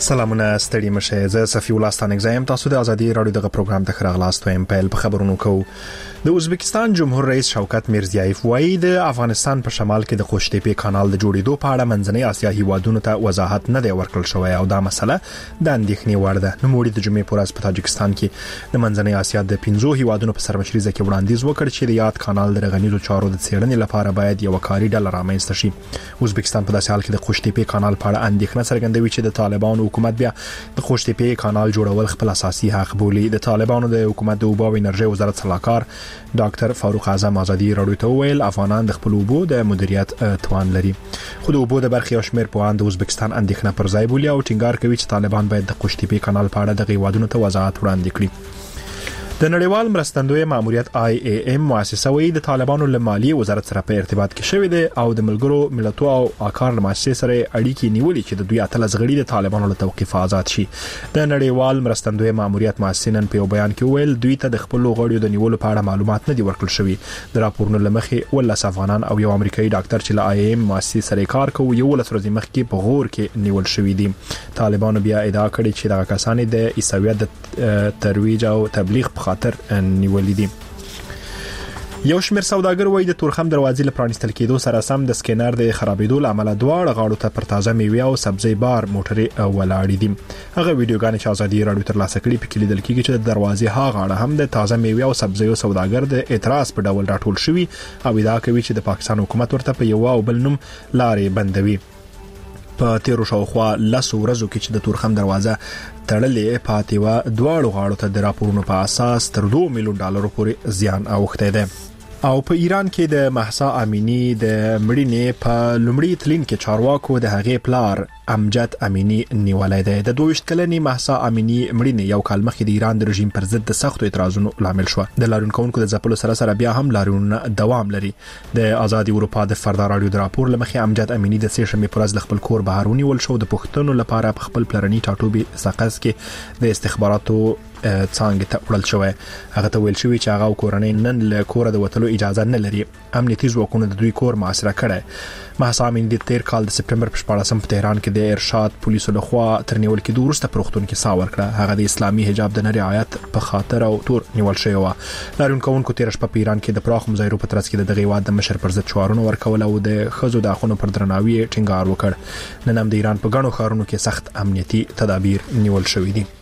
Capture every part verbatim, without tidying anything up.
سلامونه ستړي مشه زه صفی الله ستانک زایم تاسو د ازادي رادیو دغه پروګرام ته خراغلاست وایم په خبرونو کو د ازبکستان جمهور رئیس شوکت میرزیایف وایي د افغانستان په شمال کې د خوشتیپې کانال د جوړېدو په اړه منځنۍ اسیا هیوادونو ته وضاحت نه دی ورکړل شوی او دا مسله د اندېښنې وړ ده. نو موږ د جمعې په ورځ په تاجکستان کې د منځنۍ اسیا د پنځو هیوادونو په سرمشرۍ کې وړاندیز وکړ چې د یاد کانال د رغنیزو چارو د څېړنې لپاره باید یو کاري ډله رامنځته شي. ازبکستان په داسې حال کې د خوشتیپې کانال په اړه اندېښنه څرګندوي چې د طالبانو حکومت بیا د خوشتیپې کانال جوړول خپل اساسي حق بولي. د طالبانو د حکومت د اوبو او انرژي وزارت صلاحکار ډاکټر فاروق اعظم ازادي رادیو ته ویل افغانان د خپل اوبو د مدیریت توان لري. خو د اوبو د برخې او شمیر په اند ازبکستان اندېښنه پر ځای بولي او ټینګار کوي چې طالبان باید د خوشتیپې کانال په اړه د غیوادونو ته وضاحت وړاندې کړي. د نړیوال مرستندوی ماموریت آی ای ام مؤسسه وی د طالبانو له مالیې وزارت سره په ارتباط کې شوې ده او د ملګرو ملتونو او اکار مؤسسې سره اړیکې نیولې چې د دوی اتل زغړي د طالبانو له توقيف آزاد شي. د نړیوال مرستندوی ماموریت مؤسسه نن په بیان کې ویل دوی ته د خپل غړیو د نیولو په اړه معلومات نه دي ورکړل شوی. د راپورونو لمخې ولس افغانان او یو امریکایي ډاکټر چې له آی ای ام مؤسسې سره کار کوي یو ولس ورځې مخکې په غور کې نیول شوی دي. طالبانو بیا ادعا کړې چې دغه کسان د عیسویت د ترویج او تبلیغ په خاطر ولیدي. یو شمېر سوداګر وایي د تورخم دروازې له پرانیستل کېدو سره سم د سکینر د خرابېدو لامل دواړه غاړو ته پر تازه میوه او سبزی بار موټرې ولاړې دي. هغه ویډیوګانې چې ازادي رادیو تر لاسه کړې پکې لیدل کېږي چې د دروازې ها غاړه هم د تازه میوه او سبزیو سوداګر د اعتراض په ډول راټول شوی او ادعا کوي چې د پاکستان حکومت ورته په یو او بل نوم لارې بندوي. په تیرو شاوخوا لسو ورځو کې چې د تورخم دروازه تړلې پاتې و دواړو غاړو ته د راپورونو په اساس تر دوه میلیون ډالرو پورې زیان اوښتی دی. او په ایران کې د مهسا امینی د مړینې په لومړي تلین کې چارواکو د هغې پلار امجد امینی نیولای دی. د دوه ویشت کلنې مهسا امینی مړینې یو کال مخکې د ایران د رژیم پر ضد د سختو اعتراضونو لامل شو. د لاریون کوونکو د ځپلو سره سره بیا هم لاریون دوام لري. د آزادي اروپا د فردا رادیو د راپور لمخې امجد امینی د سه شنبې پر ورځ خپل کور بهر ونیول شو د پښتنو لپاره په خپل پلرني ټاټوبي ساقز کې د استخباراتو څنګه ته وړل شوی. هغه ته ویل شوی چې هغه کورنۍ نن له کور د وټلو اجازه نه لري. امنیتي ځواکونو د دوی کور محاصره کړی. مهسا امینی د تیر کال د سپټمبر په شپاړسم په تهران کې د ارشاد پولیسو لخوا تر نیول کېدو وروسته پروختون کې سا ورکړه. هغه د اسلامي حجاب د نه رعایت په خاطر او تور نیول شوی و. لاریون کوونکو تیر شپه په ایران کې د پراخ مظاهرو په ترڅ کې د غیواد د مشر پر ضد شعارونه ورکول او د خزو د اخونو پر درناوي ټینګار وکړ. نن هم د ایران په غنو ښارونو کې سخت امنیتي تدابیر نیول شوی دي.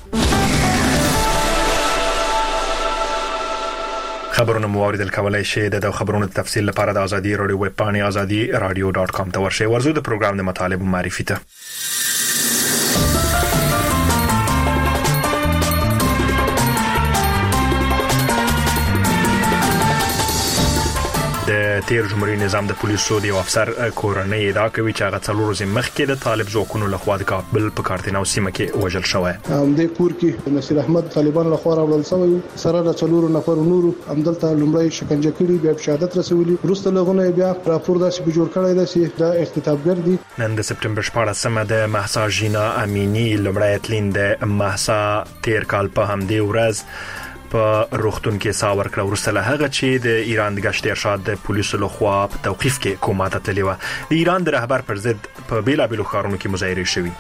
خبرونه مو اوریدل کولای شئ د خبرونو تفصیل لپاره د ازادي رادیو ویب پاڼې ازادي رادیو ډاټ کام ته ورشئ. ورزو د پروګرام د مطالب معرفي ته د تیر جمهوریت نظام د پولیسو د افسر کورنۍ ادعا کوي چې هغه څلور ورځې مخکې د طالب ځواکونو لخوا د کابل په کارتیناو سیمه کې وژل شوی. هم د کور کې نصیر احمد طالبان لخوا راوړل شوی سره د څلور نفر نورو همدلته لومړی شکنجه کړي بیا شهادت رسولي وروسته لغونه بیا راپور داسې به جوړ کړی دی چې د اختطافګر دي. نن د سپټمبر شپاړسمه د مهسا ژینا امینی لومړی تلین د مهسا تیر کال په همدې ورځ په روختون کې سا ورکړه وروسته له هغه چې د ایران د گشت ارشاد د پولیسو لخوا په توقيف کې کومه تللی و. د ایران د رهبر پر ضد په بیلابیلو ښارونو کې مظاهرې شوې.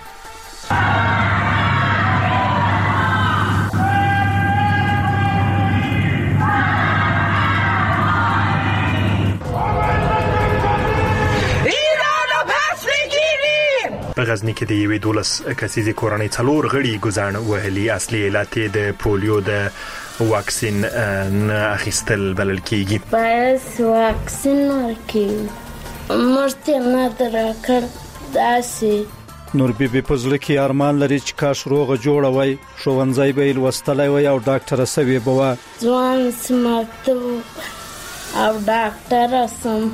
په غزنی کې د یوې دولس کسیزې کورنۍ څلور غړي ګزان وهلي. اصلي علت د پولیو د واکسین نه اخیستل بلل کېږي. بس واکسین ورکړي مرته نه درکړ داسې نور بي بي پزړه کې ارمان لري چې کاش روغه جوړه وای ښوونځی به لوستلای وای او ډاکټر سوي بوا ځوان سمات او ډاکټر سم.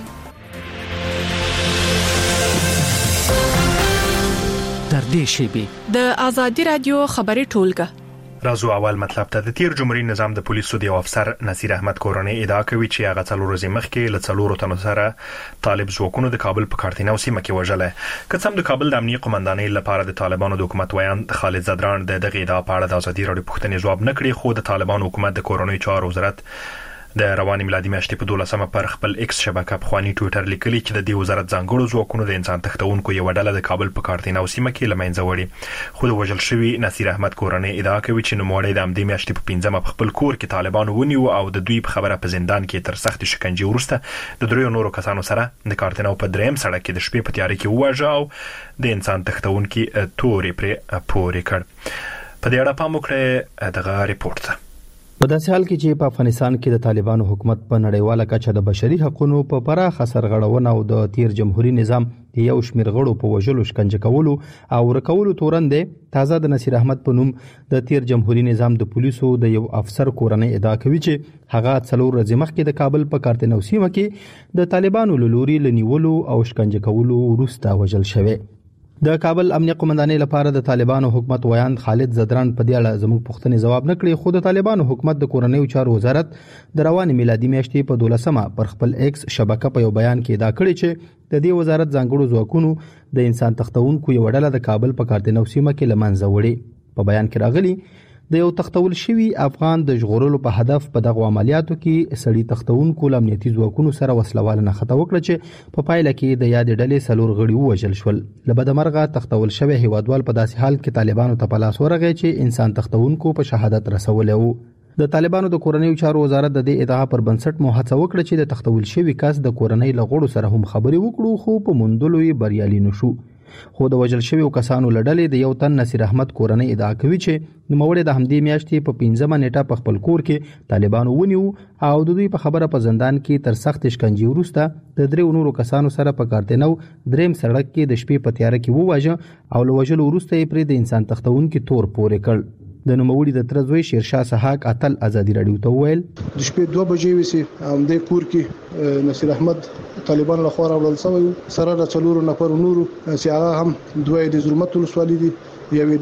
در دې شیبه د ازادي رادیو خبري ټولګه رازو اول مطلب ته د تیر جمهوریت نظام د پولیسو د افسر نصیر احمد کورنۍ ادعا کوي چې هغه څلور ورځې مخکې له څلورو تنو سره طالب ځواکونو د کابل په کارتیناو سیمه کې وژل. که څه هم د کابل د امنیتي قومندانۍ لپاره د طالبانو د حکومت ویان خالد زدران د دغه ادعا په اړه د ازادي رادیو پوښتنې جواب نه کړی، خو د طالبانو حکومت د کورنۍ چارو وزارت د رواني میلادي میاشتې په دولسمه پر خپل ایکس شبکه په خواني ټوئیټر لیکلي چې د دې وزارت ځانګړو ځواکونو د انسان تښتونکو یو ډله د کابل په کارتیناو سیمه کې لمنځه وړي. خو د وژل شوی نصیر احمد کورنۍ ادعا کوي چې نوموړی د همدې میاشتې په پنځمه په خپل کور کې طالبانو ونیو او د دوی په خبره په زندان کې تر سخت شکنجې وروسته د دریو نورو کسانو سره د کارتیناو په دریم سړک کې د شپې په تیاره کې وواژه او د انسان تښتونکي تورې پرې پورې کړ. په دې اړه پام وکړئ دغه ریپورت ته. په داسې حال کې چې په افغانستان کې د طالبانو حکومت په نړیواله کچه د بشري حقوقو په پراخه سرغړونه او د تیر جمهوریت نظام یو شمېر غړو په وژلو شکنجه کولو او ورکولو تورن دی. تازه د نصیر احمد په نوم د تیر جمهوریت نظام د پولیسو د یو افسر کورنۍ ادعا کوي چې هغه څلور ورځې مخکې د کابل په کارتیناو سیمه کې د طالبانو له لوري لنیولو او شکنجه کولو وروسته وژل شوی. د کابل امنیه قومندانۍ لپاره د طالبانو حکومت ویاند خالد زدران په دې اړه زموږ پوښتنې ځواب نه کړي. خو د طالبانو حکومت د کورنیو چارو وزارت د رواني میلادي میاشتې په دولسمه پر خپل ایکس شبکه په یو بیان کې ادعا کړې چې د دې وزارت ځانګړو ځواکونو د انسان تښتونکو یو ډله د کابل په کارتیناو سیمه کې لمنځه وړي. په بیان کې راغلي د یو تختول شوی افغان د ژغورلو په هدف په دغه عملیاتو کې سړي تختونکو امنیتي ځواکونو سره وسلوال نه خطا وکړه چې په پایله کې د یاد ډلې سلور غړي وژل شول. لبدمرغه تختول شوی هیوادوال په داسې حال کې طالبانو ته په لاس ورغی چې انسان تختونکو په شهادت رسولی وو. د طالبانو د کورنیو چارو وزارت د دې ادعا پر بنسټ مو هڅه وکړه چې د تختول شوی کس د کورنۍ له غړو سره هم خبرې وکړو، خو په موندلو یې بریالي نشو. خو د وژل شویو کسانو لړلې د یو تن نصیر احمد کورنۍ ادعا کوي چې نوموړی د همدې میاشتې په پنځمه نیټه په خپل کور کې طالبانو ونیو او د دوی په خبره په زندان کې تر سخت شکنجې وروسته د دریو نورو کسانو سره په کارتیناو دریم سړک کې د شپې په تیاره کې وواژه او له وژلو وروسته یې پرې د انسان تښتونکي تور پورې کړ. د نوموړي د تر زوی شیرشاه سحاق اتل ازادي رادیو ته وویل د شپې دوه بجې وسی هم د کور کې نصیر احمد طالبان له خوا راوړل شوی سره د څلورو نفر نورو چې هغه هم دوی د ظلمت ولسوالۍ دي یوې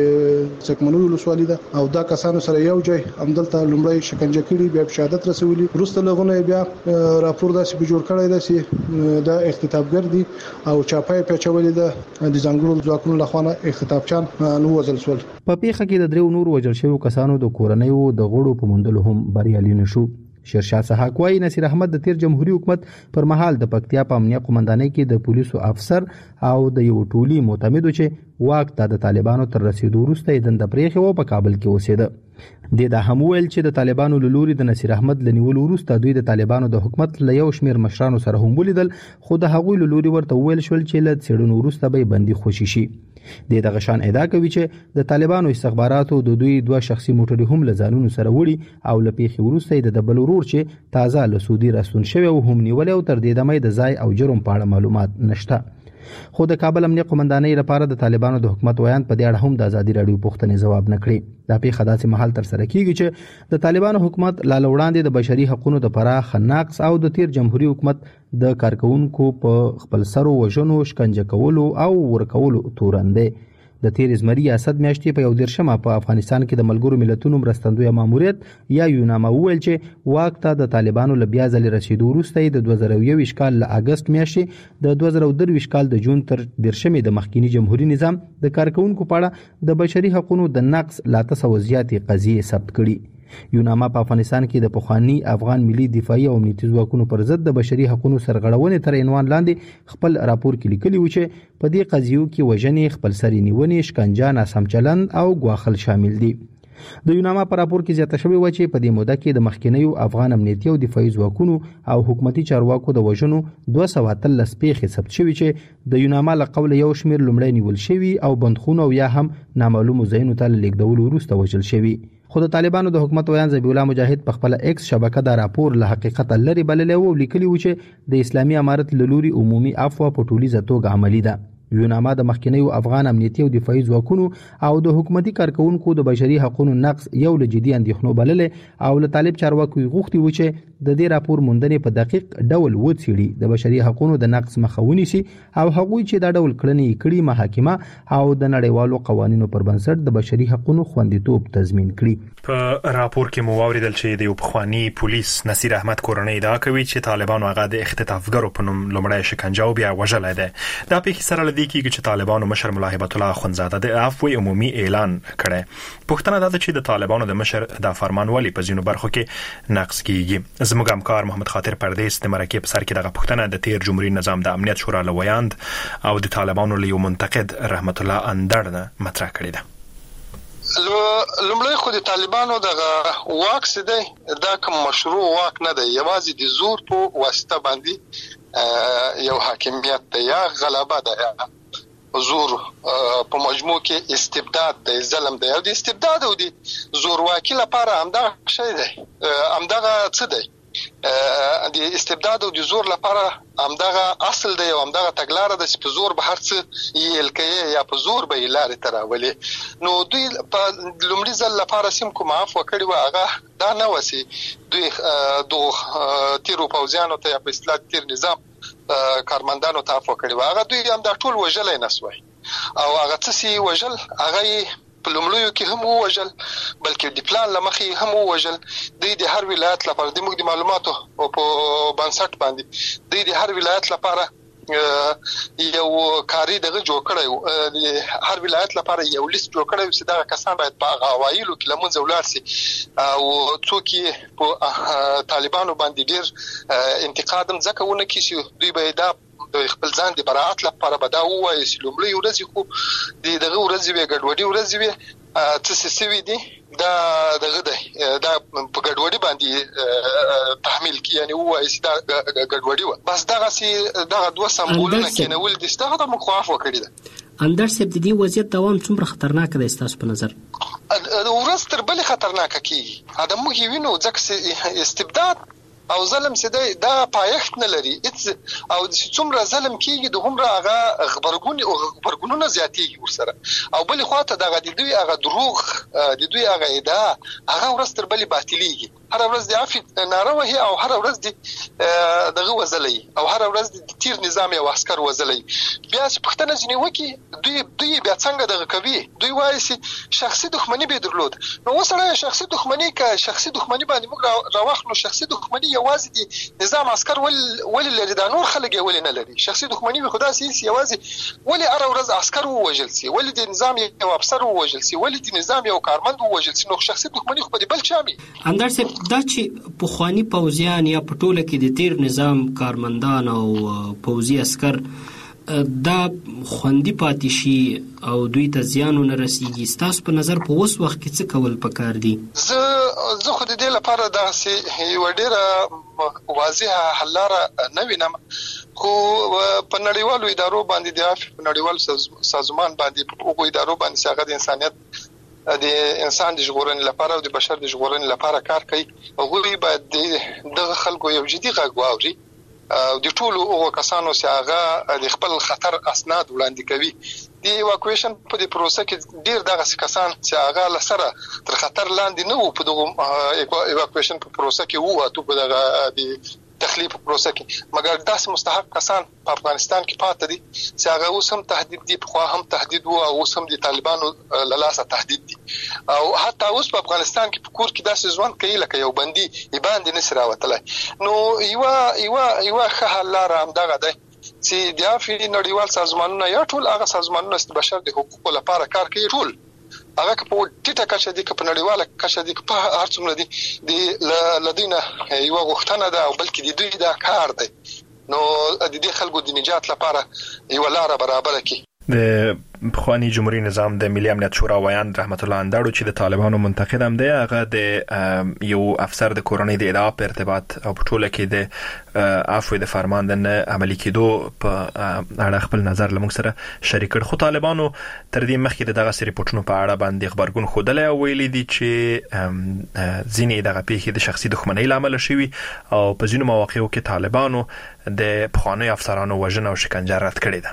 د سکمنو ولسوالۍ ده او دا کسانو سره یو ځای همدلته لومړی شکنجه کړي بیا شهادت رسولي. وروسته لغونه بیا راپور داسې به جوړ کړی دی چې دا اختطافګر دي او چاپای پیچولې ده د ځانګړو ځواکونو لخوا اختطافچان نو وژل شول. په پیښه کې د دریو نورو وژل شویو کسانو د کورنیو د غړو په موندلو هم بریالي نشو. شیرشاه سحاق وايي نصیر احمد د تیر جمهوریت حکومت پر مهال د پکتیا په امنیه قومندانۍ کې د پولیسو افسر او د یو ټولي معتمدو چې واک ته د طالبانو تر رسیدو وروسته یې دنده پرېښې وه په کابل کې اوسېده. د دا هم ویل چې د طالبانو له لوري د نصیر احمد له نیولو وروسته دوی د طالبانو د حکومت له یو شمېر مشرانو سره هم ولیدل، خو د هغوی له لوري ورته وویل شول چې له څېړنو وروسته به یې بندي خوشي شي. د دغه شان ادعا کوي چې د طالبانو استخباراتو د دوی دوه شخصي موټرې هم له ځانونو سره وړي او له پیښې وروسته د بل ورور چې تازه له سعودي راستون شوی او هم نیولې او تر دې دمه د ځای او جرم په اړه معلومات نشته. خو د کابل امنیه قومندانۍ لپاره د طالبانو د حکومت ویاند په دې اړه هم د ازادي رادیو پوښتنې ځواب نه کړي. دا پیښه داسې مهال تر سره کیږي چې د طالبانو حکومت لا وړاندې د بشري حقوقو د پراخ نقض او د تیر جمهوریت حکومت د کارکونکو په خپل سرو وژنو، شکنجه کولو او ورکولو تورندې. د تیر زمری ریاست میاشتې په یو دیرشمه په افغانستان کې د ملګرو ملتونو مرستندوی ماموریت یا یوناما وویل چې واک ته د طالبانو له بیا ځلې رسیدو وروسته د دوه زره یو کال له اگست میاشتې د دوه زره درویشت کال د جون تر دیرشمې د مخکینی جمهوریت نظام د کارکونکو په اړه د بشري حقوقو د نقض لا تسو زیاتې قضیې ثبت کړي. یوناما په افغانستان کې د پخوانی افغان ملي دفاعي او امنیتي ځواکونو پر ضد د بشري حقوقو سرغړونې تر عنوان لاندې خپل راپور کې لیکلي و چې په دې قضیو کې وژنې، خپلسري نیونې، شکنجه، ناسم چلند او ګواښل شامل دي. د یوناما په راپور کې زیاته شوې و چې په دې موده کې د مخکینیو افغان امنیتي او دفاعي ځواکونو او حکومتي چارواکو د وژنو دوه سوه اتلس پیښې ثبت شوې چې د یوناما له قوله یو شمېر لومړی نیول شوي او بندخونو او یا هم نامعلومو ځایونو ته له لیږدولو وروسته وژل شوي. خو د طالبانو د حکومت ویاند ذبیح الله مجاهد په خپل ایکس شبکه دا راپور له حقیقت لري بللی او لیکلی و چې د اسلامي امارت له لوري عمومي عفو په ټولیزه توګه عملي ده. یوناما د مخکینیو افغان امنیتي او دفاعي ځواکونو او د حکومتي کارکونکو د بشري حقوقو نقض یو له جدي اندېښنو بللې او له طالب چارواکو غوښتي و چې د دې راپور موندنې په دقیق ډول وڅېړي، د بشري حقوقو د نقض مخه ونیسي او هغوی چې دا ډول کړنې کړي محاکمه او د نړیوالو قوانینو پر بنسټ د بشري حقوقو خوندیتوب تضمین کړي. په راپور کې مو واوریدل چې د یو پخوانی پولیس نصیر احمد کورنۍ ادعا کوي چې طالبانو هغه د اختطافګرو په نوم لومړی شکنجه او بیا وژلی دی. دا پیښې سره له دې کېږي چې طالبانو مشر ملا هبت الله اخوندزاده د عفو عمومي اعلان کړی. پوښتنه ده چې د طالبانو د مشر د فرمان ولې په ځینو برخو کې نقض کیږي. زموږ همکار محمد خاطر پردیس د مرکې په سر کې دغه پوښتنه د تیر جمهوریت نظام د امنیت شورا له ویاند او د طالبانو له یو منتقد رحمت الله اندړ نه مطرح کړې ده. لومړی خو د طالبانو دغه واک سده دا کوم مشروع واک نه دی، یوازې د زور په واسطه باندې یو حاکمیت دی یا غلبه ده یا زور په مجموع کې استبداد دی، ظلم دی. او د استبداد او د زورواکي لپاره همدغه شی دی، همدغه څه دی، د استبداد او د زور لپاره همدغه اصل دی او همدغه تګلاره ده چې په زور به هر څه یې کوي یا په زور به یې لارې ته راولي. نو دوی په لومړي ځل لپاره سیم کوم عفو کړي وه هغه دا نه وه چې دوی دغو تیرو پوځیانو ته یا په اصطلاح تیر نظام کارمندانو ته عفو کړي وه، هغه دوی هم دا ټول وژلی نه سوی او هغه څه چې وژل هغه یې په لومړیو کې هم ووژل، بلکې د پلان له مخې هم ووژل. دوی د هر ولایت لپاره د موږ د معلوماتو په بنسټ باندې دوی د هر ولایت لپاره یو کاری دغه جوړ کړی، د هر ولایت لپاره یو لیست جوړ کړی چې دغه کسان باید په هغه اوایلو کې له منځه ولاړ سي او څوک یې په طالبانو باندې ډېر انتقاد هم ځکه ونه کړي چې دوی به دا د خپل ځان د براعت لپاره به دا ووایي چې لومړۍ ورځې خو د دغه ورځې وې ګډوډي ورځې وې څه سوي دي دا دغه دی دا په ګډوډي باندې تحمیل کی یعنی وایي چې دا ګډوډي وه. بس دغسې دغه دوه سمبولونه کېنول دي چې دغه د موږ خو عفو کړي ده. اندړ صاحب د دې وضعیت دوام څومره خطرناک دی ستاسو په نظر؟ ورځ تر بلې خطرناکه کېږي. دا موږ یې وینو ځکه چې استبداد او ظلم سده دا پایښت نه لري او څومره ظلم کیږي د همره هغه خبرګون او خبرګونونه زیاتېږي ورسره او بلې خواته دغه د دوی هغه دروغ د دوی هغه ادعا هغه ورځ تر بلې باطلېږي. هر ورځ د عفو ناره وهي او هر ورځ د دغه وزلي او هر ورځ د تیر نظام یو عسكر وزلي. بیا چې پښتنه ځنې وکي دوی دوی بیا څنګه دغه کوي، دوی وایي چې شخصي دښمني به درلود. نو وسره شخصي دښمني کا شخصي دښمني باندې موږ راوخلو شخصي دښمني یوازې د نظام عسكر ول ول لري، دا نور خلک یې ول نه لري. شخصي دښمني به خدا سي یوازې ول هر ورځ عسكر ووجل سي، ول د نظام یو افسر ووجل سي، ول د نظام یو کارمند ووجل سي. نو شخصي دښمني خو په بل چا می اندر سي دا چې پخوانی پوځیان یا پټوله کې د تیر نظام کارمندان او پوځي عسكر دا خوندي پاتې شي او دوی ته زیان نه رسیږي، ستاسو په نظر په اوس وخت کې څه کول پکار دي؟ زه زه خو د دې لپاره داسې یو ډېره واضحه حل لاره نه وینم، خو په نړیوالو ادارو باندې د عفو په نړیوالو سازمان باندې په هغو ادارو باندې چې هغه د انسانیت د انسان د ژغورنې لپاره او د بشر د ژغورنې لپاره کار کوي، هغوی باید دغه خلکو یو جدي غږ واوري او د ټولو هغو کسانو چې هغه د خپل خطر اسناد وړاندې کوي د ایواکویشن په دې پروسه کې ډېر دغسې کسان چې هغه له سره تر خطر لاندې نه وو په دغو ایواکویشن په پروسه کې ووتو په دغه د تخلیه په پروسه کې، مګر داسې مستحق کسان په افغانستان کې پاتې دي چې هغه اوس هم تهدید دي، پخوا هم تهدید وو او اوس هم د طالبانو له لاسه تهدید دي او حتی اوس په افغانستان کې په کور کې داسې ژوند کوي لکه یو بندي یې باندې نشي راوتلی. نو یوه یوه یوه ښه حل لاره همدغه دی چې د عفو نړیوال سازمانونه یا ټول هغه سازمانونه چې د بشر د حقوقو لپاره کار کوي ټول هغه که په ټیټه کچه دي که په نړیواله کچه دي که په هر څومره دي د له دوی نه یوه غوښتنه ده او بلکې د دوی دا کار دی نو د دې خلکو د نجات لپاره یوه لاره برابره کړي. د پخوانی جمهوریت نظام د ملي امنیت شورا ویاند رحمت الله اندړو چې د طالبانو منتقد هم دی، هغه د یو افسر د کورنۍ د ادعا په ارتباط او په ټوله کې د عفو د فرمان د نه عملي کېدو په اړه خپل نظر له موږ سره شریک کړ. خو طالبانو تر دې مخکې د دغه ریپورټونو په اړه باندې خبرګون ښودلی او ویلي دي چې ځینې دغه پیښې د شخصي دښمنۍ له امله شوي او په ځینو مواقعو کې طالبانو د پخوانیو افسرانو وژنه او شکنجه رد کړې ده.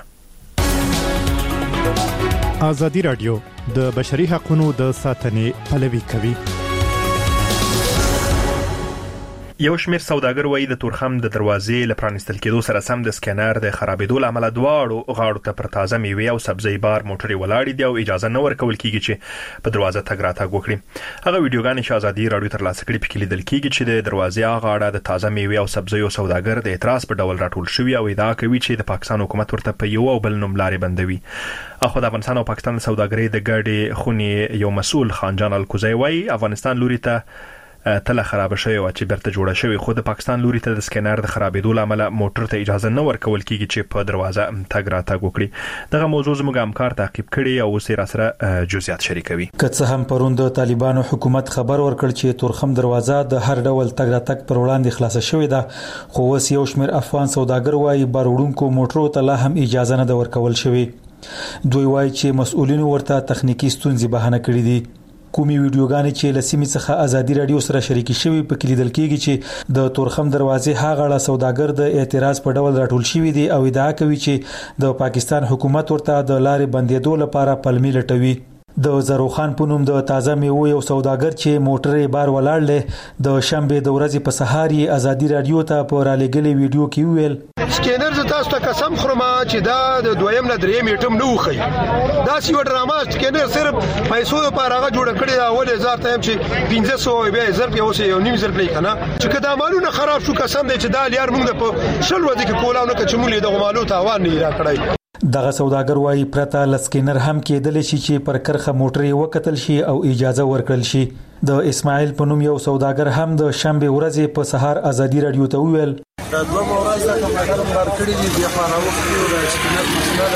ازادي رادیو د بشري حقوقو د ساتنې پلوي کوي. یو شمېر سوداګر وایي د تورخم د دروازې له پرانیستل کېدو سره سم د سکینر د خرابېدو له امله دواړو غاړو ته پر تازه میوې او سبزی بار موټرې ولاړې دي او اجازه نه ورکول کېږي چې په دروازه تګ راتګ وکړي. هغه ویډیوګانې چې ازادي راډیو ترلاسه کړې پکې لیدل کېږي چې د دروازې غاړه د تازه میوې او سبزیو سوداګر د اعتراض په ډول راټول شوي او ادعا کوي چې د پاکستان حکومت ورته په یو او بل نوم لارې بندوي. اخو د افغانستان او پاکستان سوداګرۍ د ګډې خونې یو مسؤل خانجان الکوزی وایي افغانستان لوري ته تله خراب شوی او چې برته جوړه شوی خو د پاکستان لوري ته د سکینر د خرابېدو لامل موټر ته اجازه نه ورکول کیږي چې په دروازه تګ راتګ وکړي. دغه موضوع زموږ همکار تعقیب کړي او اوس یې راسره جزئیات شریکوي. که څه هم پروند د طالبانو حکومت خبر ورکړ چې تورخم دروازه د هر ډول تګ راتګ پر وړاندې خلاصه شوې ده خو اوس یو شمېر افغان سوداګر وایي بار وړونکو موټرو ته لا هم اجازه نه ده ورکول شوې. دوی وایي چې مسؤلینو ورته تخنیکی ستونزې بهانه کړې دي. کومي ویډیوګانې چې لسیمې څخه ازادي راډیو سره شریکې شوی په کې لیدل کېږي چې د تورخم دروازې هاغه سوداګر د اعتراض په ډول راټول شوی دي او ادعا کوي چې د پاکستان حکومت ورته د لارې بندیدو لپاره پلمې لټوي. د زروخان په نوم د تازه میوه یو سوداګر چې موټرې بار ولاړ له د شنبه د ورځې په سهار یې ازادي راډیو ته په را لګلې ویډیو کې ویل سکینر ز تاسو ته قسم خورم چې دا د دویم نه دریم ایټم نه وخی. دا سی و ډرامه سکینر صرف پیسو لپاره هغه جوړ کړی دا ولې هزار ته هم چې پنځه سوه به هزار په اوسه یو نیم زر کړی کنه چې کدا مالونه خراب شو قسم دی چې دا لیار موږ په شل ورځې کې کولاو نه کچمولې د مالو تاوان نه را کړی. دغه سوداګر وایي پرته لسکینر هم کېدل شي چې پر کرخه موټرې وکتل شي او اجازه ورکړل شي. د اسماعیل په نوم یو سوداګر هم د شنبه ورځې په سهار ازادي راډیو ته ویل دا دوه ورځې په مګر بار کړی دي بیا خبره وکړو د سکینر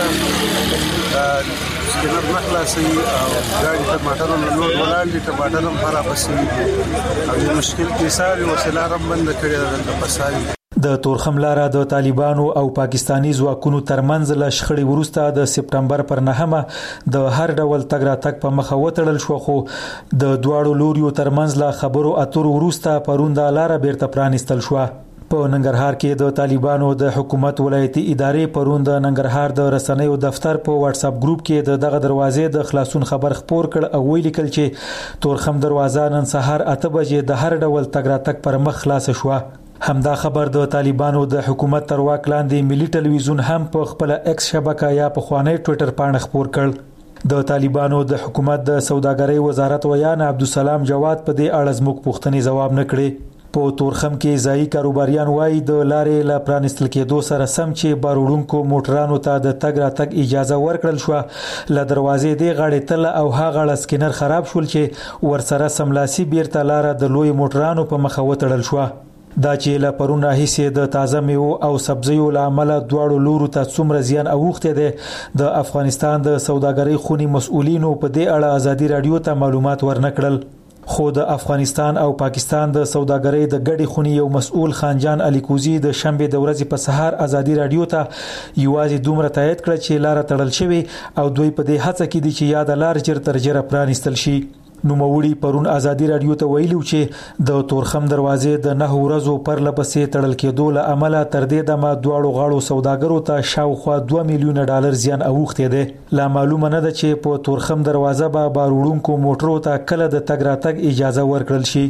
مسله سکینر مخلصي او ګاډي ټماټر نو لوډ ولاړ دي ټماټر هم خراب شي او مشکل کې ساري وسیله رم بند کړی د پساري. د تورخم لاره د طالبانو او پاکستانی ځواکونو ترمنځ له شخړې وروسته د سپټمبر پر نهمه د هر ډول تګ راتګ په مخه وتړل شو خو د دواړو لوریو ترمنځ له خبرو اترو وروسته پروند لاره بیرته پرانیستل شو. په ننګرهار کې د طالبانو د حکومت ولایتي ادارې پروند ننګرهار د رسنیو دفتر په واتس اپ ګروپ کې د دغه دروازې د خلاصون خبر خپور کړ او ویل کل چې تورخم دروازه نن سهار اته بجې د هر ډول تګ راتګ پر مخ خلاص شو. همدا خبر د طالبانو د حکومت تر واک لاندې ملي ټلویزیون هم په خپل ایکس شبکه یا په خوانی ټوئیټر باندې خبر کړ. د طالبانو د حکومت د سوداګرۍ وزارت ویان عبدالسلام جواد په دې اړه زموږ پوښتنې جواب نه کړې. په تورخم کې ځایي کاروباریان وایي د لارې لا پرانستل کېدو سره سم چې بار وړونکو موټرانو ته د تګ راتګ اجازه ورکړل شو ل دروازې دی غاړې تل او هاغه سکینر خراب شول چې ورسره سملاسي بیرته لار د لوی موټرانو په مخه وتړل شو. دا چې لا پرون راهیسې د تازه میوه او سبزیو لامل دواړو لورو ته څومره زیان اوخته ده د افغانستان د سوداګرۍ خونی مسؤلینو په دې اړه ازادي راډیو ته معلومات ورنکړل. خو د افغانستان او پاکستان د سوداګرۍ د ګډي خونی یو مسؤل خانجان الکوزی د شنبه د ورځې په سهار ازادي راډیو ته یوازې دومره تایید کړ چې لار تړل شوی او دوی په دې هڅه کې دي چې یاد لار چر تر جره پرانیستل شي. نو موړي پرون ازادي راډیو ته ویلو چې د تورخم دروازې د نه ورځو پر لپسې تړل کېدو له عمله تر دې دمه دواړو غاړو سوداګرو ته شاوخوا دوه میلیونه ډالر زیان اوخته دي. لا معلومه نه ده چې په تورخم دروازه به بار وړونکو موټرو ته کله د تګ راتګ اجازه ورکړل شي.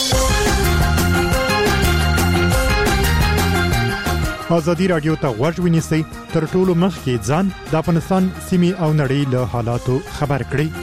ازادي راډیو ته غوږ ونیسئ تر ټولو مخکې ځان د افغانستان سیمې او نړۍ له حالاتو خبر کړئ.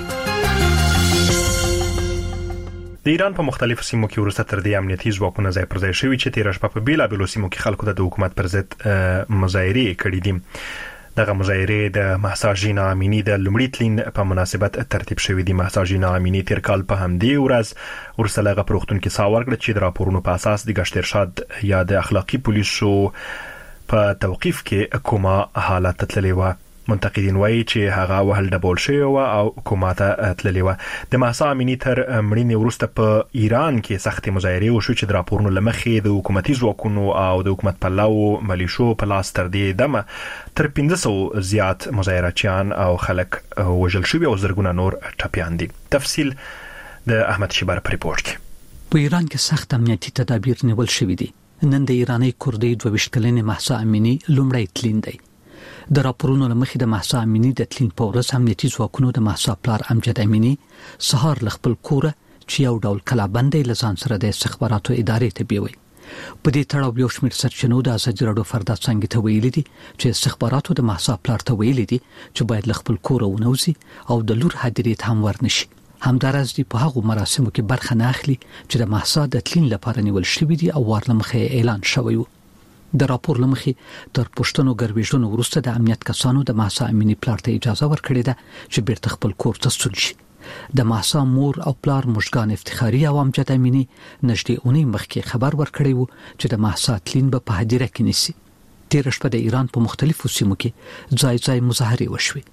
د ایران په مختلفو سیمو کې ورسته تر دې امنیتي ځواکونه ځای پر ځای شوي چې تیر شپه په بیلابېلو سیمو کې خلکو د حکومت پر ضد مظاهرې کړې دي. دغه مظاهرې د مهسا ژینا امینی د لومړي تلین په مناسبت ترتیب شوې دي. مهسا ژینا امینی تیر کال په همدې ورځ ورسره هغه په روغتون کې ساه ورکړه چې د راپورونو په اساس د ګشت ارشاد یا د اخلاقی پولیسو په توقیف کې کومه حالت تللی و. منتقدین وایي چې هغه وهل ډبول شوی و او کوماته تللی و. د مهسا امینی تر مړینې وروسته په ایران کې سختې مظاهرې وشو چې د راپورونو له مخې د حکومتي ځواکونو او د حکومت پلوو ملیشو په لاس تر دې دمه تر پنځه سوه زیات مظاهرچیان او خلک وژل شوي او زرګونه نور ټپیان دي. تفصیل د احمد شیبر په ریپورت کې. په ایران کې سخت امنیتي تدابیر نیول شوي دي. نن د ایرانی کوردی دوه ویشت کلنې مهسا امینی لومړی تلین دی. د راپورونو لمخې د مهسا امینی د تلین په ورځ امنیتي ځواکونو د مهسا پلار امجد امینی سهار ل خپل کوره چې یو ډول کلا بندې لزان سره د استخباراتو ادارې ته بیوي په دې تړاو یو شمېر سرچینو د ازادي راډیو فردا څنګه ته ویلي دي چې استخباراتو د محسا پلار ته ویلي دي چې باید ل خپل کور ونوځي او د لور هدیرې ته هم ورنشي. همدارس دی په هغه مراسمو کې برخه نه اخلي چې د محسا د تلین لپاره نیول شوی دي او ورلمخه اعلان شوی و. د راپور لمخې تر پښتنو ګرځېدونو وروسته د امنیت کسانو د محسا امني پلار ته اجازه ورکړې ده چې بیرته خپل کور ته ستون شي. د محسا مور او پلار مشګان افتخاری او امجد امینی نږدې اونۍ مخکې خبر ورکړی و چې د محسا تلین به په هدیره کې نیسي. تیر شپه د ایران په مختلفو سیمو کې ځای ځای مظاهرې وشوې.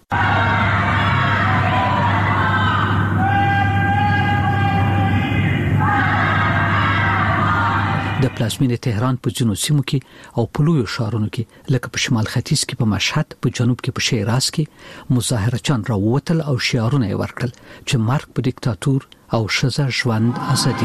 د پلازمینې تهران په جنوب سیمو کې او په لویو ښارونو کې لکه په شمال ختیځ کې په مشهد، په جنوب کې په شیراز کې مظاهرچیان راووتل او شعارونه یې ورکړل چې مرګ په دیکتاتور او ښځه ژوند ازادي.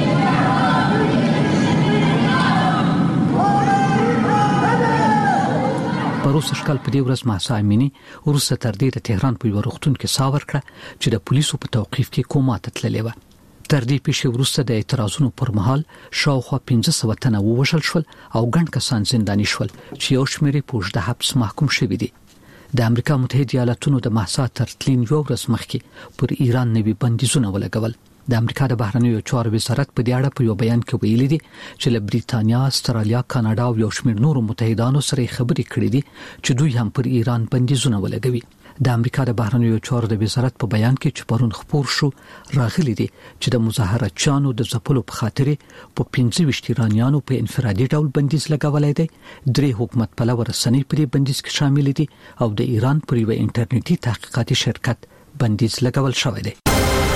پروسه شکل په دې ورځ محسا امینی وروسته تر دې د تهران په یو روغتون کې سا ورکړه چې د پولیسو په توقیف کې کومه تتللې و. تر دې پیښې وروسته د اعتراضونو پر مهال شاوخوا پنځه سوه تنه ووژل شول او ګڼ کسان زنداني شول چې یو شمېر یې په اوږده حبس محکوم شوي دي. د امریکا متحده ایالاتونو د محسا تر تلین یو ورځ مخکې پر ایران نوي بندیزونه ولګول. د امریکا د بهرنیو چارو وزارت په دې اړه په یو بیان کې ویلي دي چې له بریتانیا، استرالیا، کاناډا او یو شمېر نورو متحدانو سره خبرې کړې دي چې دوی هم پر ایران بندیزونه ولګوي. د امریکا د بهرنیو چارو د وزارت په بیان کې چې پرون خبر شو راغلي دي چې د مظاهراتچیانو د ځپلو په خاطر په پنځه ویشت ایرانیانو په انفرادي ډول بندیز لګولای دی. درې حکومت پلوه رسنۍ په دې بندیز کې شامل دي او د ایران پر یو انټرنیټي تحقیقاتي شرکت بندیز لګول شوی دی.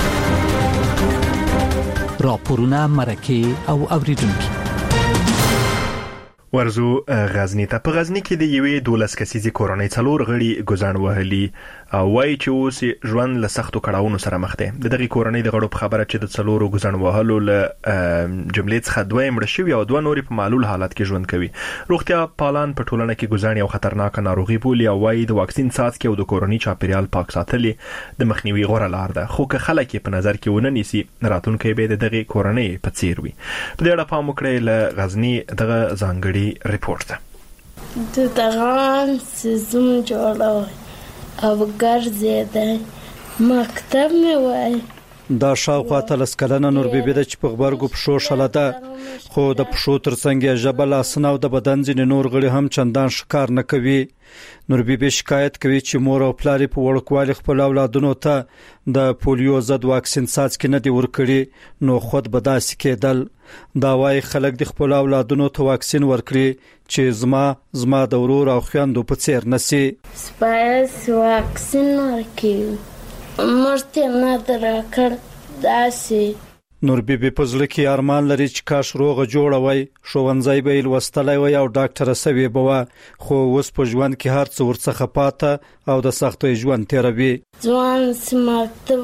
راپورونه مرکه او اوریدونکو ورزو غزنی ته. په غزنی کې د یوې دولس کسیزې کورنۍ څلور غړي ګزان وهلي او وايي چې اوس ژوند له سختو کړاوونو سره مخ دی. د دغه کورنۍ د غړو په خبره چې د څلورو ګزان وهلو له جملې څخه دوه مړه شوي او دوه نورې په معلول حالت کې ژوند کوي. روغتیا پالان په ټولنه کې ګزان یو خطرناک ناروغي بولي او وايي د واکسین څاڅکي او د کورنۍ چاپیریال پاک ساتل د مخنیوي غوره لار ده. خو که خلک په نظر کې ونه نیسي راتلونکي به د دغه کورنۍ په څیر وي. په دې اړه پام وکړئ. له غزنی دغه ځانګړي ریپورت د دغان سیزم جوړو او ګرځېده مکتب مې وای. دا شاوخوا تلس کلنه نور بیبي د چې په غبرګو پښو شله ده خو د پښو ترڅنګ ژبه لاسونه او د بدن ځینې نور غړي هم چندان ښکار نه کوي. نور بیبي شکایت کوي چې مور او پلار په وړوکوالي خپل اولادونو ته د پولیو ضد واکسین څاڅکي نه دی ورکړي نو خود به داسې کېدل. دا وايي خلک د خپل اولادونو ته واکسین ورکړي چې زما زما د ورور او خويندو په څیر نسی. سپایس واکسین ورکړي مرته نه درکړ داسې. نور بیبي په ځل کې ارمان لري چې کاش روغه جوړه وای، ښوونځی به یې لوستلی وای او ډاکټره سوي به وای، خو اوس په ژوند کې هر څه ورڅخه پاته او د سختۍ ژوند تیروي. ځوان سمارته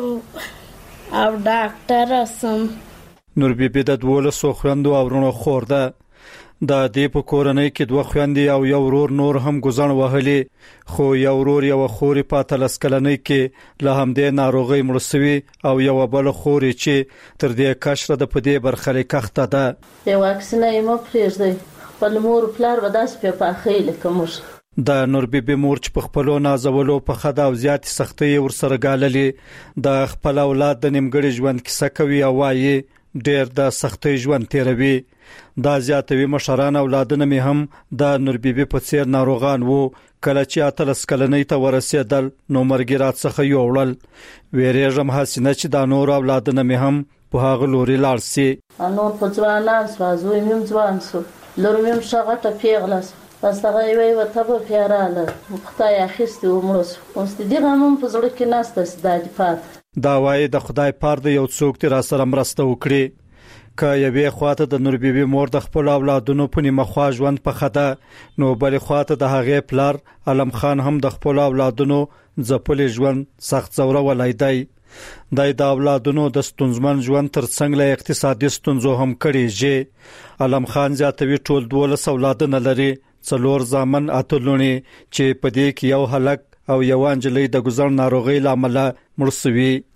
او ډاکټره سم. نور بیبي د دولسو خویندو او ورونو خور ده. د دې په کورنۍ کې دوه خويندې او یو ورور نور هم ګزن وهلي خو یو ورور یو خوري په تلس کلنۍ کې له همدې ناروغي مړسوي او یو بل خوري چې تر دې کشره د پدې برخلي کخته ده. د واکسین یې مو پرېږدي خپل مور پلار وداس په پاخېل کومش. د نور بیبي مور چې په خپلو نازولو په خدا او زیات سختۍ ورسره غاللې د خپل اولاد د نیمګړي ژوند کیسه کوي او وايي ډېر د سختۍ ژوند تیروي. دا زیاتوي مشران اولادونه مې هم د نور بیبي په څیر ناروغان وو. کله چې اتلس کلنۍ ته ورسېدل نو مرګ رات څخه یوړل. ویریږم حسینه چې د نور اولادونه مې هم په هغه لوري لاړ سي. نو په ځوانان سوازوي مم ځوان سو لور مم شغته پیغلس پس هغه وی وته په پیراله خدای اخیستي ومرس اوس دې غمم په زړه کې ناسته ستادي پات. دا وایي د خدای پاره د یو څوک تر سره مرسته وکړي. که یوې خواته د نور بیبي مور د خپل اولادونو په نیمه خوا ژوند په خده نو بل خواته د هغې پلار علم خان هم د خپل اولادونو ځپلې ژوند سخت زوره ولای دی. دای د اولادونو د ستونزمن ژوند ترڅنګ له اقتصادي ستونزو هم کړيږي. علم خان زیاتوي ټول دولس اولادونه لري، څلور زامن اته لونی چې په دې کې یو هلک او یو انجلۍ د ګزړ ناروغي لامل مړ شوي.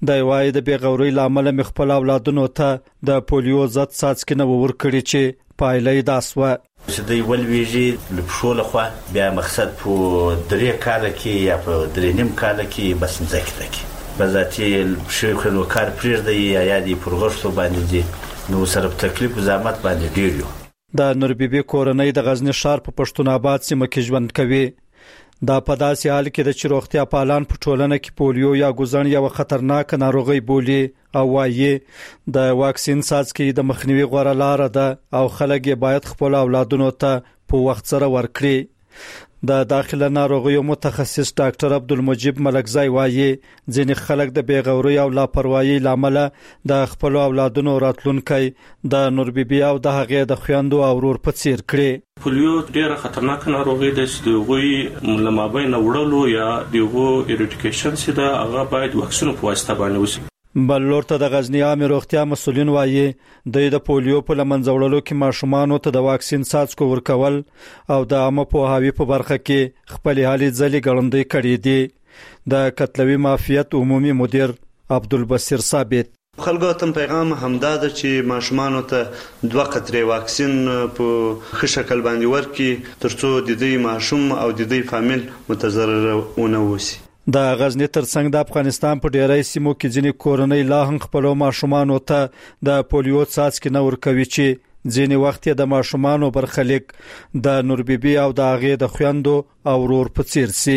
د وای د بیغوري لامل مخفل اولادونو ته د پولیو ضد څاڅکي نه ورکړي چې پایلې داسوه چې دوی ولویږي لپښو لخوا بیا مقصد په درې کال کې یا په درې نیم کال کې بس ځکه تک بذاتي شي خو کار پرېږدي یا یادي پرغښتو باندې دي نو سره تکلیف زحمت باندې ډیر یو د نور بیبي کورنۍ د غزنی ښار په پښتون آباد سیمه کې ژوند کوي دا په داسې حال کې د چروغتیا پالان په ټولنه کې پولیو یا ګوزن یو خطرناک ناروغي بولي او وايي د واکسین څاڅکي د مخنیوي غوړه لار ده او خلک یې باید خپل اولادونو ته په وخت سره ورکړي د داخله ناروغیو متخصص ډاکټر عبدالمجید ملکزای وايي ځینې خلک د بیغوري او لاپروايي لامل د خپل اولادونو راتلونکي د نور بیبي او د هغې د خويندو او ورور په څیر کړي پولیو ډیره خطرناک ناروغي ده چې دوی لمابین وړلو یا دیغو ایریډیکیشن سي ده هغه باید واکسین په واسطه باندې وشي بل لورته د غزنی عامه روغتیا مسولین وایي د پولیو په لمنځوړلو کې ماشومان ته د واکسین څاڅکو ورکول او د عامه پوهاوی په برخه کې خپل حالي ځلې ګړندې کړې دي د قتلوي مافیات عمومي مدیر عبدالبصیر ثابت خلکو ته پیغام همدا ده چې ماشومان ته دوه قطرې واکسین په ښه شکل باندې ورکړي ترڅو د دې ماشوم او د دې فامیل متضرر ونه وشي د غزنی ترڅنګ د افغانستان په ډیری سیمو کې ځینې کورنۍ لا هم خپل ماشومان ته د پولیو څاڅکي نه ورکوي چې ځینې وخت د ماشومان برخلیک د نور بیبي او د هغې د خويندو او ورور په څیر سي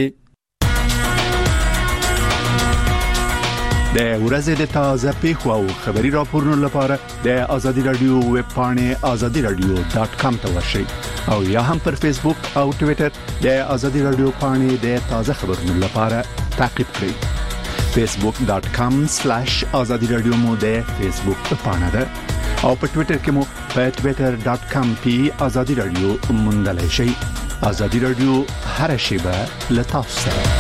د ورځې د تازه پیښو او خبري راپورونو لپاره د آزادي رادیو ویب پاڼې آزادي رادیو ډاټ کام ته ورشئ او یا هم پر فیسبوک او ټوئیټر د آزادي رادیو پاڼې د تازه خبرونو لپاره تعقیب کړئ فیسبوک ډاټ کام سلیش آزادي رادیو مو د فیسبوک پاڼه ده او په ټوئیټر کې مو په ټوئیټر ډاټ کام پی آزادي رادیو موندلای شئ آزادي رادیو هر شیبه لتاسو سره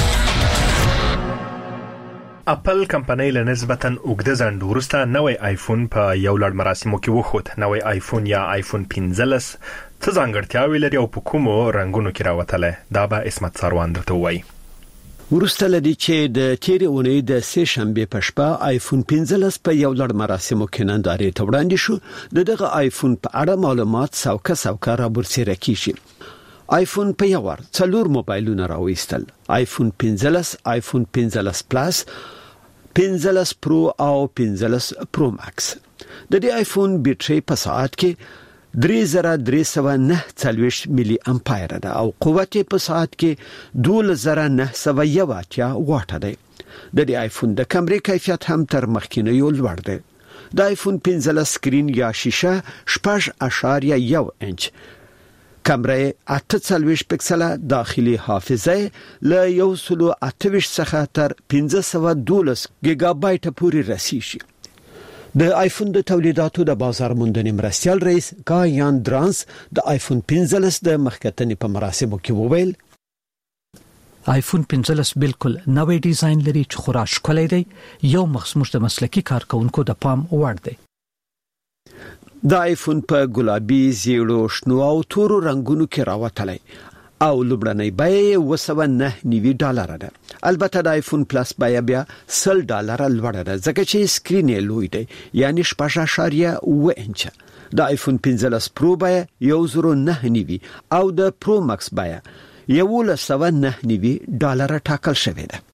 اپل کمپنۍ له نسبتاً اوږده ځنډ وروسته نوې آیفون په یو لړ مراسمو کې وخوت نوې آیفون یا آیفون پنځلس څه ځانګړتیاوې لري او په کومو رنگونو کې راوتله دا به اسمت ساروان درته وایي ورسته لدی چې د تیرې اونۍ د سه شنبه په شپه آیفون پنځلس په یو لړ مراسمو کې نندارې ته وړاندې شو دغه آیفون په اړه معلومات سوکه سوکه را برسېره کیږي آیفون په یو ور څلور موبایلونه راوېستل آیفون پنځلس آیفون پنځلس پلاس پنځلس پرو او پنځلس پرو ماکس د دې آیفون بیټرۍ په ساعت کې درې زره درې سوه نه څلوېښت ملي امپایر ده او قوت په ساعت کې دوه زره نه سوه یو اتیا واټه ده د دې آیفون د کیمرې کیفیت هم تر مخکینیو لوړ دی د آیفون پنځلس سکرین یا شیشه شپږ اعشاریه یو انچ کیمرې اته څلوېښت پکسله داخلي حافظه له یو سلو اته ویشت څخه تر پنځه سوه دولس ګیګا بایټ پورې رسیږي د آیفون د تولیداتو د بازار موندنې مرستیال رئیس کایان درانس د آیفون پنځلس د مخکتنې په مراسمو کې وویل آیفون پنځلس بالکل نوې ډیزاین لري چې خورا ښکلی دی یو مخصوص د مسلکي کارکونکو د پام وړ دی د آیفون په ګلابي زیړو شنو او تورو رنگونو کې راوتلی او لومړنۍ بیه اوه سوه نه نوي ډالره ده البته د آیفون پلاس بیه بیا سل ډالره لوړه ده ځکه چې سکرین یې لوی دی یعنی شپږ اعشاریه اوه انچه د آیفون پنځلس پرو بیه یو زره نه نوي او د پرو ماکس بیه یولس سوه نه نوي ډالره ټاکل شوې ده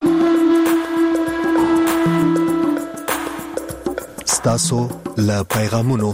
ستاسو له پیغامونو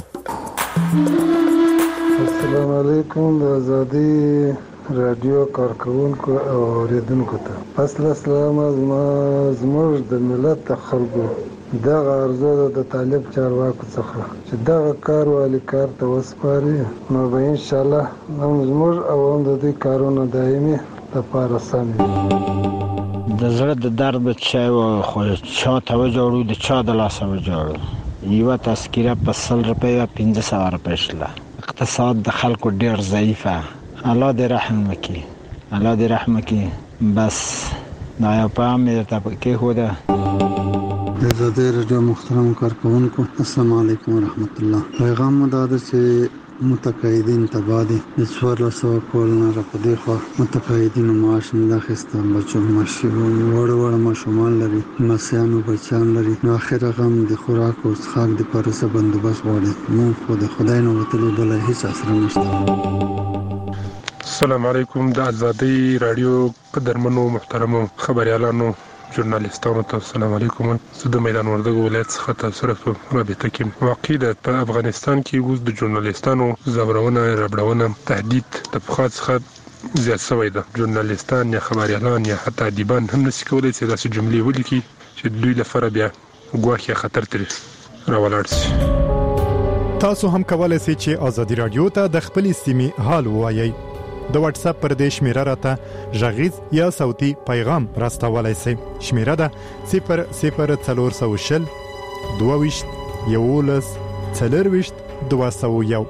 السلام علیکم د آزادي رادیو کارکونکو او اوریدونکو ته فصل سلام زموږ د ملت خلکو دغه ارزو د طالب چارواکو څخه چې دغه کار والی کار ته وسپاري نو به ان شاء الله هم زموږ او هم د دې کارونه دایمي لپاره سم د زړه د درد چا خو چا ته وجوړو د چا د لاس وجوړو یو تذکره په سل روپیا پنځه سوه روپیا شله اقتصاد د خلکو ډیر ضعیفه الله دې رحم وکړي الله دې رحم وکړي بس دا یو پام مې ته کې هو ده د آزادي رادیو محترم کارکونکو السلام علیکم ورحمت الله پیغام مو دا ده چې متقاعدین تبادی د څوارلس سوه کول نه را په دې خوا متقاعدینو معاش نه اخیسته، بچو ماشي وړ وړ ماشومان لري، لمسیانو بچیان لري، نو اخر غم د خوراک او څښاک دپاره څه بندوبست غواړي. مونږ خو د خدای نه وتلي بله هېڅ اسره نشته. السلام علیکم. د ازادۍ راډیو قدرمنو محترمو خبریالانو ژورنالیستانو ته السلام علیکم. زه د میدان وردګو ولایت څخه تاسو سره په رابطه کې واقع ده. په افغانستان کې اوس د ژورنالیستانو ځورونه، ربړونه، تهدید د پخوا څخه زیات شوی ده. ژورنالیستان یا خبریالان یا حتی ادیبان هم نشي کولی چې داسې جملې ولیکي چې دوی لپاره بیا ګواښ یا خطر ترې راولاړ شي. تاسو هم کولای شئ چې ازادي رادیو ته د خپل سیمې حال ووایئ. د واتس اپ پر دې شمیره راته ژغیز یا صوتي پیغام راستولای شئ. شمیره ده صفر صفر څلور سوه شل دوه ویشت یولس څلور ویشت دوه سوه یو.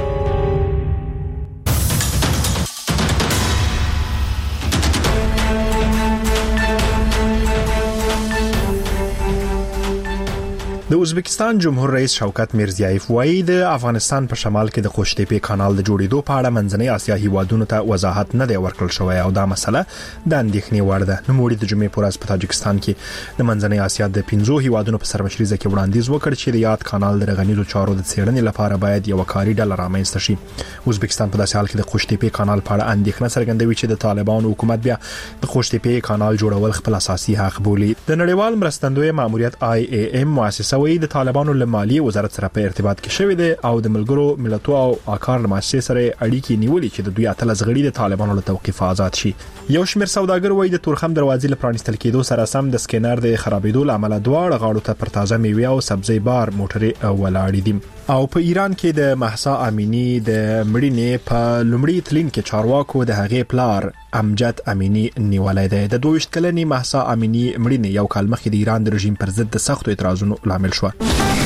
د ازبکستان جمهور رئیس شوکت میرزیایف وایي د افغانستان په شمال کې د خوشتیپې کانال د جوړېدو په اړه منځنۍ اسیا هیوادونو ته وضاحت نه دی ورکړل شوی او دا مسله د اندېښنې وړ ده. نوموړي د جمعې په ورځ په تاجکستان کې د منځنۍ اسیا د پنځو هیوادونو په سرمشريزه کې وړاندیز وکړ چې د یاد کانال د رغنیزو چارو د څېړنې لپاره باید یو کاري ډله رامنځته شي. ازبکستان په داسې حال کې د خوشتیپې کانال په اړه اندېښنه څرګندوي چې د طالبانو حکومت بیا د خوشتیپې کانال جوړول خپل اساسي حق بولي. د نړیوال مرستندوی ماموریت آی ای ایم مؤسسه وایي د طالبانو له مالیې وزارت سره په ارتباط کې شوی دی او د ملګرو ملتونو او آکار له مؤسسې سره اړیکې نیولې چې د دوی اتلس غړي د طالبانو له توقيف آزاد شي. یو شمېر سوداګر وایي د تورخم دروازې له پرانیستل کېدو سره سم د سکینر د خرابېدو لامل دواړه غاړو ته پر تازه میوه او سبزی بار موټرې ولاړې دي. او په ایران کې د مهسا امینی د مړینې په لومړي تلین کې چارواکو د هغې پلار امجد امینی نیولای دی. د دوه ویشت کلنې مهسا امینی مړینې یو کال مخکې د ایران د رژیم پر ضد د سختو اعتراضونو لامل شو.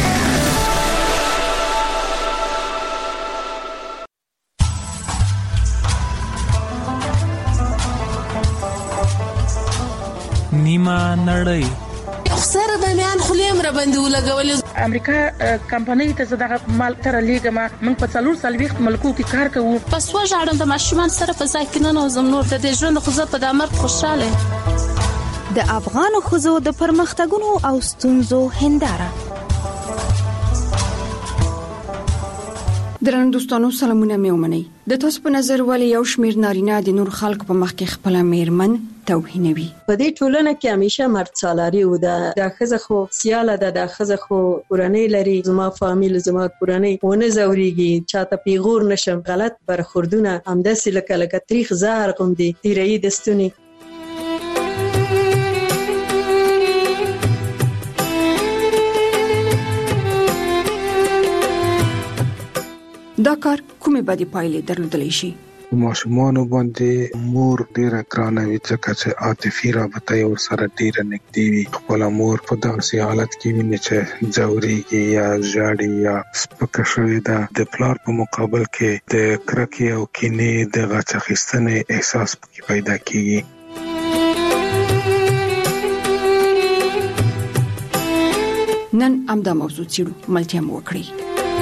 نیمه نړۍ خسر د میان خلیم را باندې ولګول. امریکا کمپنۍ ته زړه مال تر لیګما موږ په څلور سال وخت ملکو کې کار کوو. پس وژاړم د ماشومان سره په ځای کې نه نوزم نور د دې ژوند خو زه په دامر خوشاله. د افغان خزو د پرمختګونو او ستونزو هنداره. درنو دوستانو سلامونه مې ومنئ. د تاسو په نظر ولې یو شمیر نارینه د نور خلکو په مخ کې خپل میرمن توهینوي؟ په دې ټولنه کې همیشه مرد سالاري و ده. د خزه خو سیاله ده، د خزه خو کورنۍ لري، زما فامیل زما کورنۍ ونه زوريږي، چاته پیغور نشم، غلط برخوردونه همداسې لکه لکه تاریخ زهر غوندي تیرې دستونی. دا کار کومې بدې پایلې درلودلی شي؟ ماشومان باندې مور ډیره ګرانه وي ځکه چې عاطفي رابطه یې ورسره ډیره نږدې وي. خپل مور په داسې حالت کې ویني چې ځوريږي یا ژاړي یا سپکه شوې ده. د پلار په مقابل کې د کرکې او کینې د غچ اخیستنې احساس پکې پیدا کیږي. نن همدا موضوع څېړو، ملتیا مو وکړئ.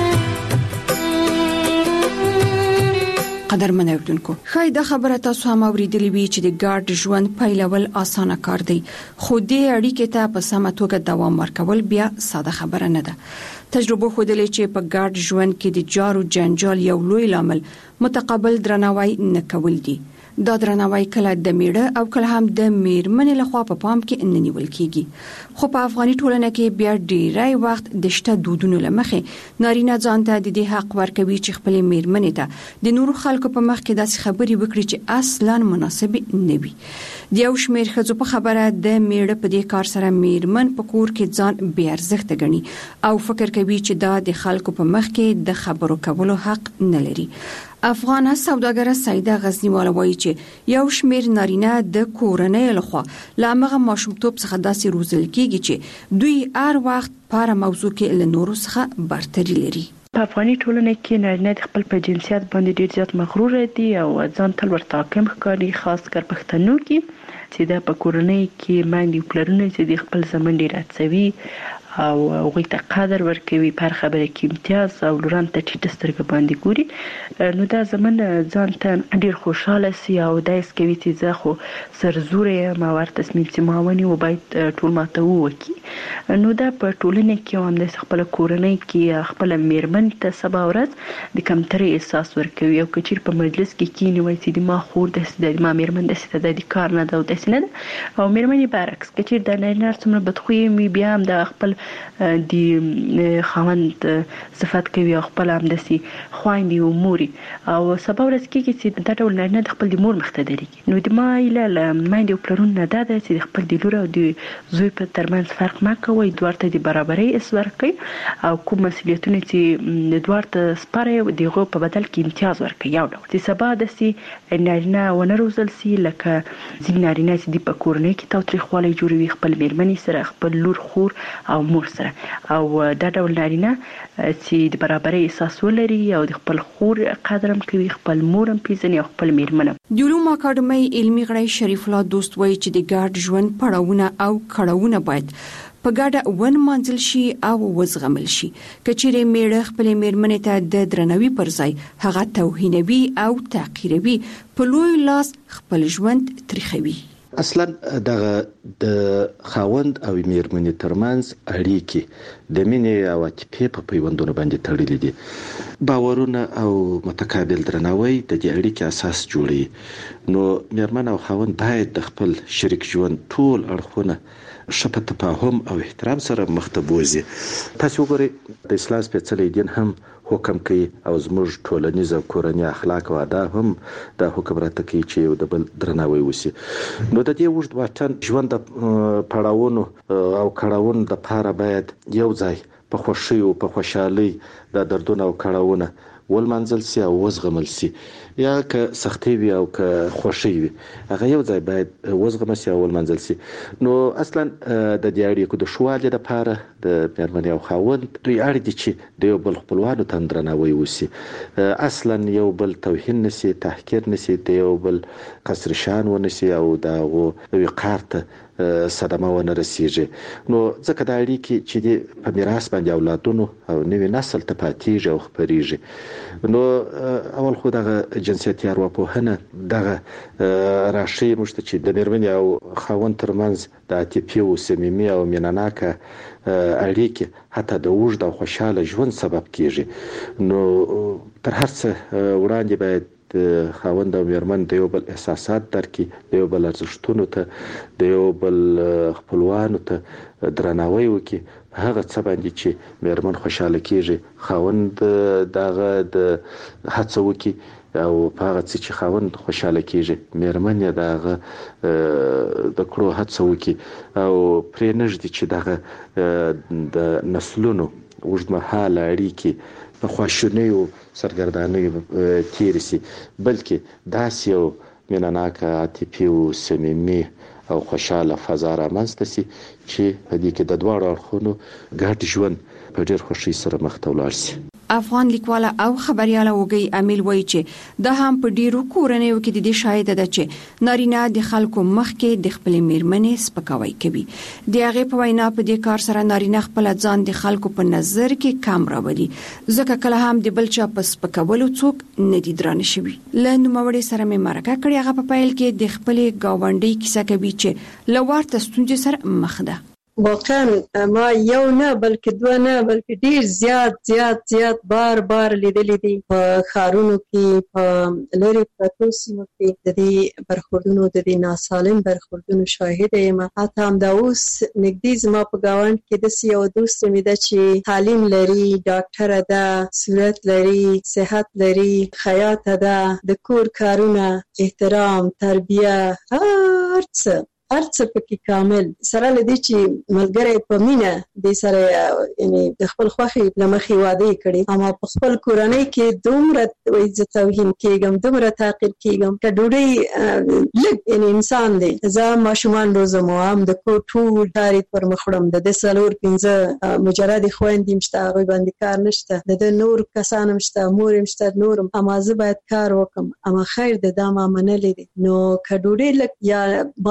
قدرمن اوریدونکو، خای دا خبره تاسو هم اوریدلې وی چې د ګارد ژوند پیلول اسانه کار دی، خو دې اړیکې ته په سمه توګه دوام ورکول بیا ساده خبره نه ده. تجربه ښودلې چې په ګارد ژوند کې د جارو جنجال یو لوی لامل متقابل درناوی نه کول دي. دا درناوی کله د میړه او کله هم د میرمنې لخوا په پام کې نه نیول کیږي. خو په افغاني ټولنه کې بیا ډیری وخت د شته دودونو لمخې نارینه ځان ته د دې حق ورکوي چې خپل میرمنې ته د نورو خلکو په مخ کې داسې خبرې وکړي چې اصلا مناسب نه وي. د یو شمېر ښځو په خبره د میړه په دې کار سره میرمن په کور کې ځان بې ارزښته ګڼي او فکر کوي چې دا د خلکو په مخ کې د خبرو کولو حق نه لري. افغان سوداګر سیده غزنیواله وایي چې یو شمېر نارینه د کورنۍ لخوا لامغه ماشومتوب څخه داسې روزل کیږي چې دوی هر وخت په موضوع کې له نورو څخه برتري لري. په افغاني ټولنه کې نارینه د خپل په جنسیت باندې ډیر زیات مغرور دي او ځان تل ورته حاکم ښکاري، خاص کر پښتنو کې چې د په کورنۍ کې باندې پلرونه چې د خپل زمن ډیر هڅوي او هغه ته قدر ورکوي پر خبره کې امتیاز او لوران ته ټیټ سترګې باندې ګوري نو دا زمون ځان ته ډیر خوشاله سي او دایس کوي چې زه خو سرزورې ما ورته تصمیم چې ما ونی و باید ټول ماته وکی نو دا په ټولنه کې هم د خپل کورنۍ کې خپل میرمن ته سبا ورځ د کمتري احساس ورکوي او کچیر په مجلس کې کینی وای چې ما خور د ما میرمن د ست د کار نه دا د سینه او میرمنې برعکس کچیر د نه څومره بدخوي می بیا هم د خپل د خوند صفات کوي او خپل هم د سي خويندې او موري او سبا ورځ کې چې د ټول نه د خپل د مور مختدري نو د ما اله ماندې او پلرون نه دا چې خپل د لور او د زوی په ترمنځ فرق ما کوي دوارته د برابرۍ اسور کوي او کوم مسولیتونه چې دوارته سپاره دغه په بدل کې امتیاز ورکوي یو ډول چې سبا د سي نارینه ونه روزل سي لکه ځین نارینه چې د پکورنۍ کې تاوتریخوالی جوړوي خپل میرمنې سره خپل لور خور او مور سره او دا ډول نارینه چې د برابرۍ احساس ولري او د خپل خور قدرم کوي خپل مورم پیژني او خپل میرمن د علوم اکاډمۍ علمي غړی شریف الله دوست وایي چې د ګډ ژوند پړاوونه او کړهونه باید په ګډه ون منځل شي او وزغمل شي کچېره میړه خپل میرمنې ته د درنوي پر ځای هغه توهینوي او تحقیروي په لوی لاس خپل ژوند تریخوي اصلا دغه د خاوند او میرمنې ترمنځ اړیکې د مینې او عاطفې په پیوندونو باندې تړلې دي باورونه او متقابل درناوی د دې اړیکې اساس جوړي نو میرمن او خاوند باید د خپل شریک ژوند ټول اړخونه شپه تفاهم او احترام سره مخته بوزي تاسو وګورئ د اسلام سپېڅلی دین هم حکم کوي او زموږ ټولنیز او کورنی اخلاق او آداب هم د حکم راته کوي چې یو د بل درناوی وشي نو د دې وژد واټن ژوند د پړاوونو او کړهونو د لپاره باید یو ځای په خوشي او په خوشحالي د دردونو او کړهونو ولمنځل سي او وزغمل سي یا که سختي وي او که خوشي وي هغه یو ځای باید وزغمل سي او ولمنځل سي نو اصلا د دې اړیکو د شوالې لپاره د میرمنې او خاوند دوی اړ دي چې د یو بل خپلوانو ته درناوی وشي اصلا یو بل توهین نشي تحقیر نشي د یو بل قصر شان ونشي او دغه وقار ته صدمه ونه رسیږي نو ځکه د اړیکې چې د په میراث باندې اولادونو او نوې نسل ته پاتېږي او خپرېږي نو اول خو دغه جنسیتي ارواپوهنه دغه راشي موږ ته چې د میرمنې او خاوند ترمنځ د عاطفي او صمیمي او میناناکه اړیکې حتی د اوږد او خوشاله ژوند سبب کیږي نو تر هر څه وړاندې باید د خاوند او میرمن د یو بل احساسات درکې د یو بل ارزښتونو ته د یو بل خپلوانو ته درناوی وکړي هغه څه باندې چې میرمن خوشاله کیږي خاوند دغه د هڅه وکړي او په هغه څه چې خاوند خوشاله کیږي میرمن یې دغه د کړو هڅه وکړي او پرې نږدې چې دغه د نسلونو اوږدمهاله اړیکې په خواشینۍ او سرګردانۍ تیر سي بلکې داسې یو میناناکه عاطفي او صمیمي او خوشاله فضا رامنځته سي چې په دې کې د دواړو اړخونو ګډ ژوند په ډېر خوښۍ سره مخ ته ولاړ سي افغان لیکواله او خبرياله وګي امیل وایي چې د هم په ډیرو کورنیو کې د دې شاهد ده چې نارینه د خلکو مخ کې د خپل میرمنې سپکاوی کوي د هغه په وینا په دې کار سره نارینه خپل ځان د خلکو په نظر کې کم راوړي ځکه کله هم د بل چا په سپکولو څوک نه دي درانه شوی لنډ موري سره مې مرکه کړی هغه په پایل کې د خپل گاونډي کیسه کوي چې لوړ تستونج سره مخ ده واقعا ما یو نه بلکې دوه نه بلکې ډیر زیات زیات زیات بار بار لیدلې دي په خارونو کې په لری پرتو سیمو کې د دې برخوردونو د دې ناسالم برخوردونو شاهد یم حتی هم دا اوس نږدې زما په گاوند کې د یو دوست مې ده چې تعلیم لري ډاکټر ده صورت لري صحت لري خیاط ده د کور کارونه احترام تربیه هر څه ارڅ پکې کامل سره لدی چې ملګری په مینه د سره یعنی د خپل خوخي لمخې واده کړي اما په خپل کورنۍ کې دومره عزت توهین کېږم دومره تحقیر کېږم ک ډوډۍ لګ یعنی انسان دی زه ماشومان روزم هم د کو ټول داري پر مخړم د سلور پنځه مجرد خويندې مشته هغه باندې کار نشته د نور کسان مشته مور مشته نورم اما زه باید کار وکم اما خیر د دامه منلې نو ک ډوډۍ لګ یا مالګه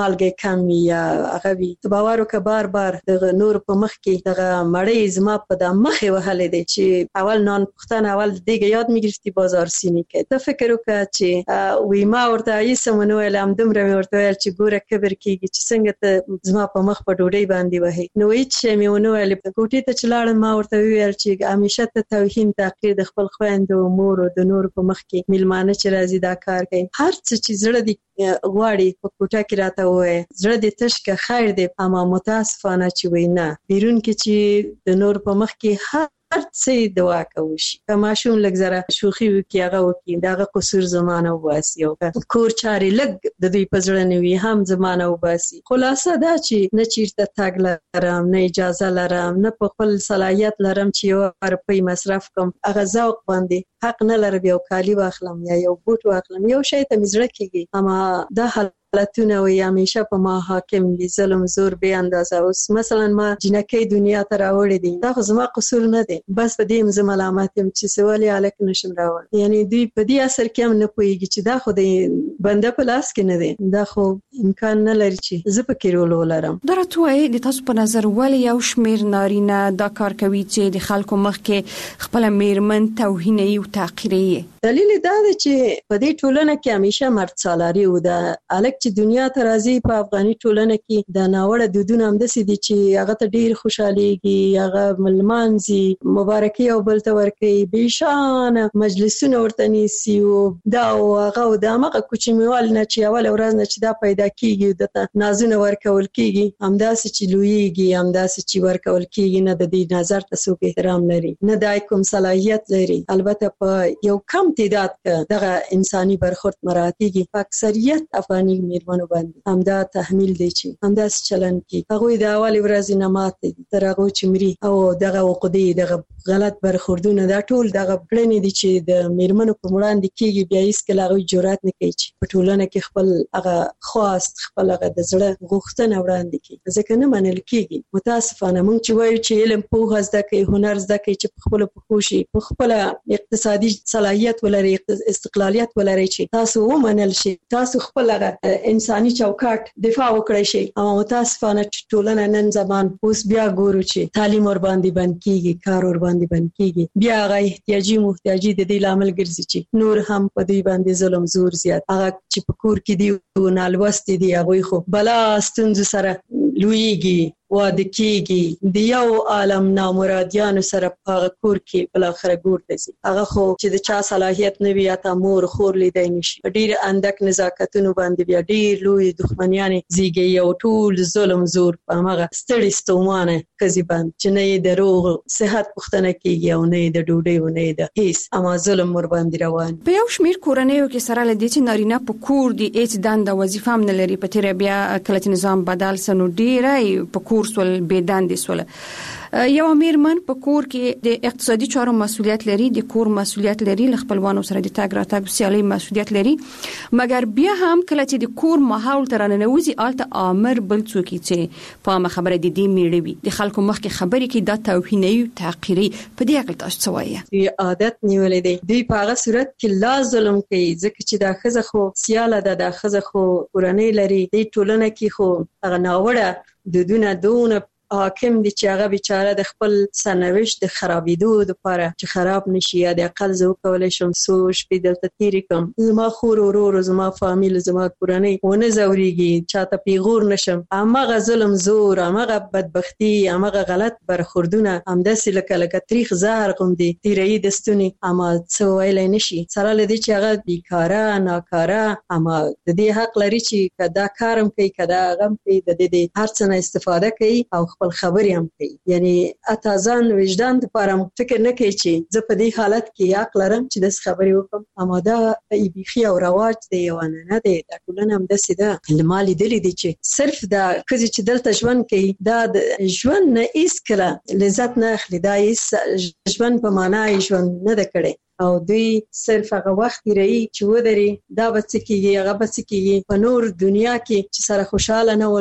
کم یا هغه وي باور وکړه بار بار د نور په مخ کې دغه مړی زما په د مخې وهلې دی چې اول نان پختن اول دیگه یاد میگرفتی بازار سینی که ته فکر وکړه چې وی ما ورته یې سمونو علم دومره مې ورته ویل چې ګوره کبر کېږي چې څنګه ته زما په مخ په ډوډۍ باندې وهې نو هیڅ شی مې ونه ویل کوټې ته چې لاړم ما ورته وویل چې همیشه ته توهین تحقیر د خپل خویندو مور او د نور په مخ کې میلمانه چې راځي دا کار کوي هر څه چې زړه دې غواړي په کوټه کې راته وایي زړه دې تش که خیر دې اما متاسفانه چې وای نه بیرون کې چې د نور په مخ کې هر هر څه دوا کوي که ماشوم لږ زره شوخي وکي هغه وکي داغه قصور زمانه وباسي او کور چاري لږ د دوی په زړه نه وي هم زمانه وباسي خلاصه دا چې نه چیرته تاګ لرم نه اجازه لرم نه په خپل صلاحیت لرم چې یو روپۍ مصرف کوم هغه ذوق باندې حق نه لرم یو کالی واخلم یا یو بوټ واخلم یو شی ته مزړه کېږي اما دا حالتونه وي همیشه په ما حاکم دي ظلم زور به اندازه اوس مثلا ما جنکې دنیا ته راوړې دي دا خو زما قصور نه دی بس په دې زما ملامت يم چې سوالي الک نشم راوړ یعنی دوی په دې اثر کې هم نه پويږي چې دا خو د بنده په لاس کې نه دی دا خو امکان نه لري چې زه پکې رول ولرم درته د تاسو په نظر ولې یو شمیر نارینه دا کار کوي چې د خلکو مخ کې خپل میرمن توهیني او تحقیري دلیل دا دی چې په دې ټولنه کې همیشه مرد سالاري و دا الک چې دنیا ته راځي په افغاني ټولنه کې د ناوړه دودونه هم دسي دي چې هغه ته ډیر خوشاليږي هغه ملمانزي مبارکي او بل ته ورکي بشان مجلسونه ورته نيسي او دا او هغه د هغه کوچنیوال نه چې اول ورځ نه چې دا پیدا کیږي د نازونه ورکول کیږي همداسې چې لویږي همداسې چې ورکول کیږي نه د دې نظر ته څوک احترام لري نه دای کوم صلاحیت لري البته په یو کم تعداد کې دغه انساني برخورد مراتبي په اکثریت افغاني میرمنو باندې همدا تحمیل دي چې همدا چلن کی هغه د اول ورځې نه ماته دي تر هغه چې مري او دغه وقودي دغه غلط برخوردونه دا ټول دغه پړنې دي چې د میرمنو په وړاندې کېږي بیا هیڅ کله هغه جرأت نه کوي چې په ټولنه کې خپل هغه خواست خپل هغه د زړه غوښتنه وړاندې کوي ځکه نه منل کېږي متاسفانه موږ چې وایو چې علم په زده کوي هنر زده کوي چې په خپل په خوشي په خپل اقتصادي صلاحیت ولري استقلالیت ولري چې تاسو ومنل شي تاسو خپل انساني چوکاټ دفاع وکړئ شي او متاسفانه ټولنه نن زمان اوس بیا ګورو چې تعلیم ور باندې بند کیږي کار ور باندې بند کیږي بیا هغه احتیاجي محتاجي د دې لامل ګرځي چې نور هم په دې باندې ظلم زور زیات هغه چې په کور کې دی او نالوست دي هغه خو بلا ستونز سره لویږي واده کیږي د یو عالم نامرادیانو سره په کور کې بل اخر ګورته سي هغه خو چې د چا صلاحیت نه وي اته مور خور لیدای نشي ډیر اندک نزاکتونو باندې بیا ډیر لوی دښمنیان زیږي یو ټول ظلم زور په هغه ستړي ستومانه کذبان چې نه د روغ صحت پختنه کیږي او نه د ډوډۍ و نه د هیڅ اما ظلم ور باندې روان په یو شمیر کورنیو کې سره لدی چې نارینه په کور دی هیڅ دنده وظیفه هم نه لري په تیر بیا کله نظام بدل سنو ډیره په کور سول بيداندې سول یو میرمن په کور کې د اقتصادي چارو مسولیت لري د کور مسولیت لري خپلوانو سره د تاګ راتګ سیالي مسولیت لري مګر بیا هم کله چې د کور ماحول ترانه وزي آلته امر بل څوک چې په خبره د دې میړوي د خلکو مخ کې خبرې کې د توهیني او تحقیري په دې اړه تاسو څه وایي عادت نیولې دی دوی په هغه صورت کې لا ظلم کوي ځکه چې دا خزه خو سیاله ده د خزه خو ورانه لري د ټولنه کې خو هغه ناوړه د دونه دونه حاکم دي چې هغه بیچاره د خپل سرنوشت د خرابېدو لپاره چې خراب نشي یا د اقل زو کولای شم سوچ په دلته تیری کوم زما خور او ورور زما فامیل زما کورنۍ ونه زوريږي چاته پیغور نشم امغه ظلم زور امغه بدبختی امغه غلط برخوردونه همداسې لکه لکه تاریخ زهر کوم دي تیری دستونی اما څو ویلای نشي سره لدی چې هغه بیکاره ناکاره اما د دې حق لري چې کدا کارم کوي کدا غم کوي د دې هر څه نه استفاده کوي او خپل خبرې هم کوي یعنی اتازان وجدان لپاره فکر نه کوي چې زه په دې حالت کې حق لرم چې د خبرې وکم اما دا ایبيخي او رواج دی یو نه دی دا ټولنه هم د سیده لمالي دلی دي چې صرف دا کزي چې دلته ژوند کوي دا ژوند نه ایس کړه لذت نه اخلي دا ایس ژوند په معنا ژوند نه د کړي او دوی صرف هغه وخت لري چې ودري دا بچ کیږي هغه بچ کیږي په نور دنیا کې چې سره خوشاله نه ول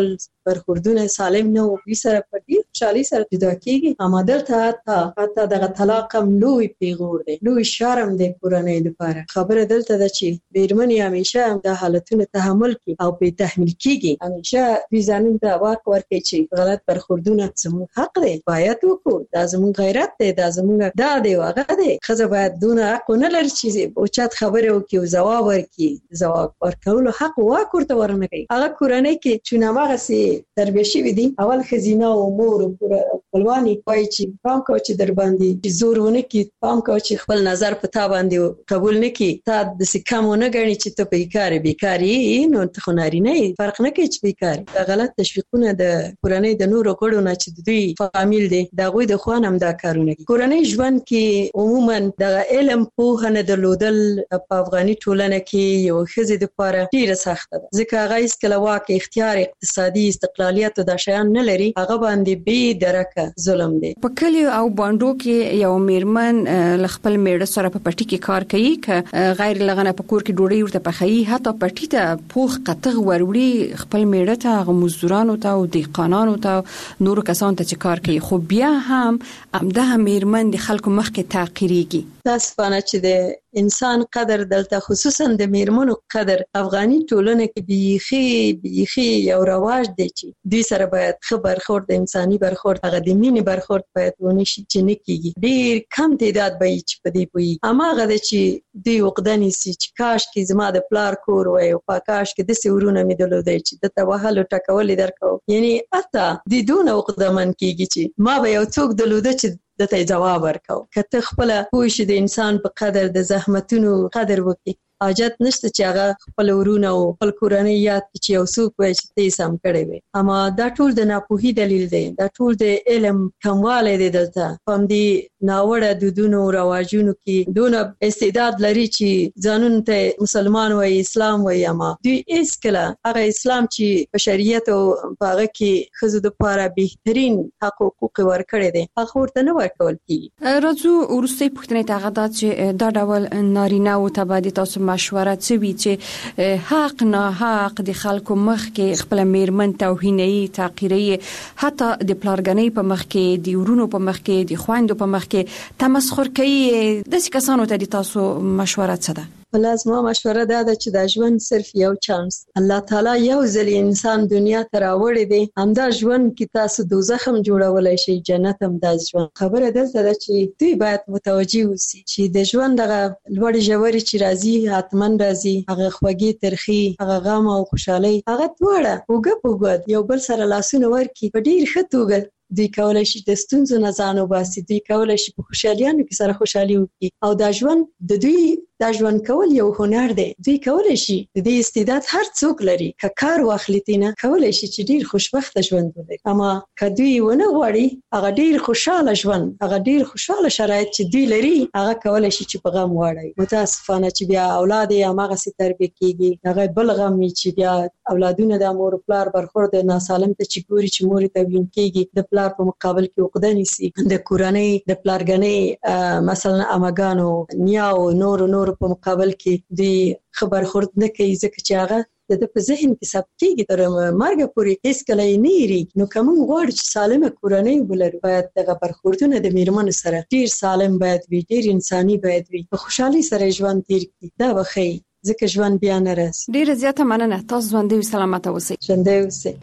برخوردونه سالم نه او بي سره په ډیر خوشالي سره جدا کیږي اما دلته حتی حتی دغه طلاق هم لوی پیغور دی لوی شرم دی کورنۍ لپاره خبره دلته ده چې بیرمنې همیشه د حالتونو تحمل کوي او په تحمل کیږي همیشه دوی ځانونو ته واک ورکوي چې غلط برخوردونه زموږ حق دی باید وکړو دا زموږ غیرت دی دا زموږ دا دی هغه دی ښځه باید دونه حق نه لري چې اوچت خبره وکړي او ځواب ورکړي ځواب ورکولو حق واک ورته ورنه کوي هغه کورنۍ کې چې نامغسې تربیه شوي دي اول ښځینه او مور خپلوانې وایي چې پام کوه چې در باندې زور ونه کړي پام کوه چې خپل نظر په تا باندې قبول نه کړي تا داسې کم ونه ګڼي چې ته بیکارې بیکارې نو ته خو نارینه یې فرق نه کوي چې بیکارې دا غلط تشویقونه د کورنۍ د نورو غړو نه چې د دوی فامیل دي د هغوی د خوا نه هم دا کارونه کوي کورنۍ ژوند کې عموما د علم پوهه نه درلودل په افغاني ټولنه کې یو ښځې دپاره ډېره سخته ده ځکه هغه هېڅکله واک اختیار اقتصادي استقلالیت او دا شیان نه لري هغه باندې بې درکه ظلم دی په کلیو او بانډو کې یو میرمن له خپل میړه سره په پټي کې کار کوي که غیر لغنه په کور کې ډوډۍ ورته پخوي حتی پټي ته پوخ قطغ وروړي خپل میړه ته هغه مزدورانو ته او دهقانانو ته نورو کسانو ته چې کار کوي خو بیا هم همدغه میرمن د خلکو مخکې تعقیریږي تاسفانه چې د انسان قدر دلته خصوصا د میرمنو قدر افغاني ټولنه کې بیخي بیخي یو رواج دی چې دوی سره باید ښه برخورد د انساني برخورد هغه د مینې برخورد باید ونه شي چې نه کېږي ډېر کم تعداد به وي چې په دې پوهېږي هماغه دی چې دوی عقده نیسي چې کاشکې زما د پلار کور وی او په کاشکې داسې ورونه مې درلودی چې دته وهل او ټکول یې درکوم یعنې حتی دوی دونه عقدهمن کېږي چې ما به یو څوک درلوده چې دته جواب ورکاو که ته خپل پوه شې د انسان په قدر د زحمتونو قدر وکړي حاجت نشته چې هغه خپل ورونه او خپل کورنۍ یاد کړي چې یو څوک وایي چې ته یې سم کړی وې اما دا ټول د ناپوهي دلیل دی دا ټول د علم کموالی دی دلته په همدې ناوړه دودونو رواجونو کې دونه استعداد لري چې ځانونو ته مسلمان وایي اسلام وایي اما دوی هېڅکله هغه اسلام چې په شریعت او په هغه کې ښځو دپاره بهترین حق حقوق ورکړی دی هغه ورته نه ورکول کېږي راځو وروستۍ پوښتنې ته هغه دا چې دا ډول نارینه‌و ته به د تاسو مشوره څه وي چې حق نه حق د خلکو مخ کې خپل میرمن توهیني تعقیري حتی د پلارګنۍ په مخ کې د ورونو په مخ کې د خويندو په مخ کې تمسخر کوي د څه کسانو ته د تاسو مشوره څه ده لازمه مشوره دا ده چې دا ژوند صرف یو چانس الله تعالی یو ځل انسان دنیا ته راوړی دی همدا ژوند کې تاسو دوزخ هم جوړولای شئ جنت هم دا ژوند خبره دلته ده چې دوی باید متوجي اوسي چې د ژوند دغه لوړ ژورې چې راځي حتمن راځي هغه خوږې ترخي هغه غم او خوشحالي هغه دواړه اوږه په اوږه یو بل سره لاسونه ورکړي په ډېر ښه توګه دوی کولای شي د ستونزو نه ځان وباسي دوی کولای شي په خوشحالیانو کې سره خوشحالي وکړي او دا ژوند د دوی دا ژوند کول یو هنر دی دوی کولای شي د دې استعداد هر څوک لري که کار واخلي تینه کولای شي چې ډیر خوشبخته ژوند ولري اما که دوی ونه غواړي هغه ډیر خوشاله ژوند هغه ډیر خوشاله شرایط چې دوی لري هغه کولای شي چې په غم واړي متاسفانه چې بیا اولاد یې هغه سي تربیه کیږي هغه بل غم چې بیا اولادونه د مور پلار برخورد ناسالم ته چې ګوري چې مور ته وین کیږي د پلار په مقابل کې عقده نیسي د کورنۍ د پلارګنۍ مثلا اماګانو نیاو نور نور په مقابل کې دی خبر خورد نه کوي ځکه چې هغه د په ذهن کې ثبت کېږي تر مرګ پورې هیڅ کله یې نه هېرېږي نو که موږ غواړو چې سالمه کورنۍ ولرو باید دغه برخوردونه د میرمنو سره ډېر سالم باید وي ډېر انساني باید وي په خوشحالۍ سره ژوند تېر کړي دا به ښایي ځکه ژوند بیا نه راځي ډېره زیاته مننه تاسو ژوندۍ او سلامته اوسئ ژوندۍ اوسئ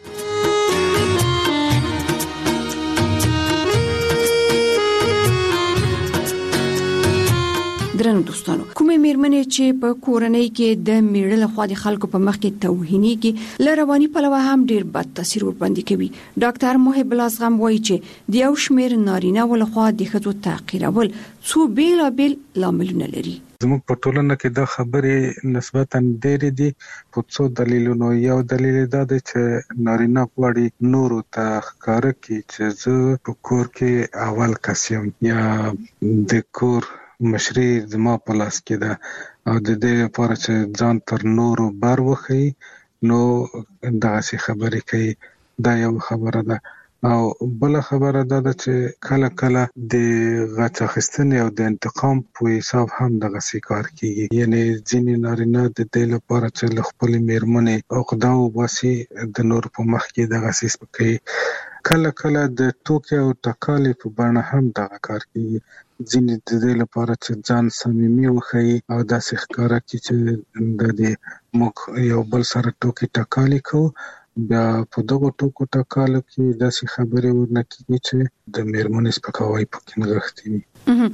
درنو دوستانو کومې میرمنې چې په کورنۍ کې د میړه لخوا د خلکو په مخ کې توهینېږي له رواني پلوه هم ډیر بد تاثیر ورباندې کوي ډاکټر محب الله زغم وایي چې د یو شمېر نارینه ولخوا د ښځو تعقیرول څو بیلابیل لاملونه لري زموږ په ټولنه کې دا خبرې نسبتاً ډېرې دي په څو دلیلونو یو دلیل دا دی چې نارینه غواړي نورو ته ښکاره کړي چې زه په کور کې اول کس یم یا د کور مشري زما په لاس کې ده او د دې لپاره چې ځان تر نورو بر وښیي نو دغسې خبرې کوي دا یو خبره ده او بل خبره ده چې کله کله د غچ اخیستنې او د انتقام په حساب هم دغه سکار کیږي. یعنی ځینې نارینه د دې لپاره چې خپل میرمنې عقده وباسي د نور په مخ کې دغه سیس کوي. کله کله د ټوکې او ټکالې په بڼه هم دغه کار کوي. ځینې د دې لپاره چې ځان صمیمي وښیي او داسې ښکاره کړي چې د دې موږ یو بل سره ټوکې ټکالې کوو، بیا په دغو ټوکو ټکالو کې داسې خبرې ورنه کېږي چې د میرمنې سپکاوی پکې نغښتی وي.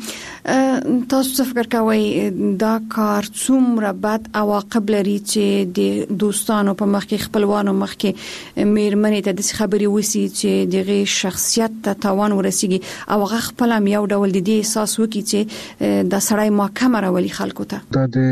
تاسو څه فکر کوئ دا کار څومره بد عواقب لري چې د دوستانو په مخ کې خپلوانو مخ کې میرمنې ته د خبرې وسی چې دغه شخصیت ته تاوان ورسیږي او هغه خپل هم یو ډول د دې احساس وکړي چې د سړی محکمه راولي خلکو ته؟ دا د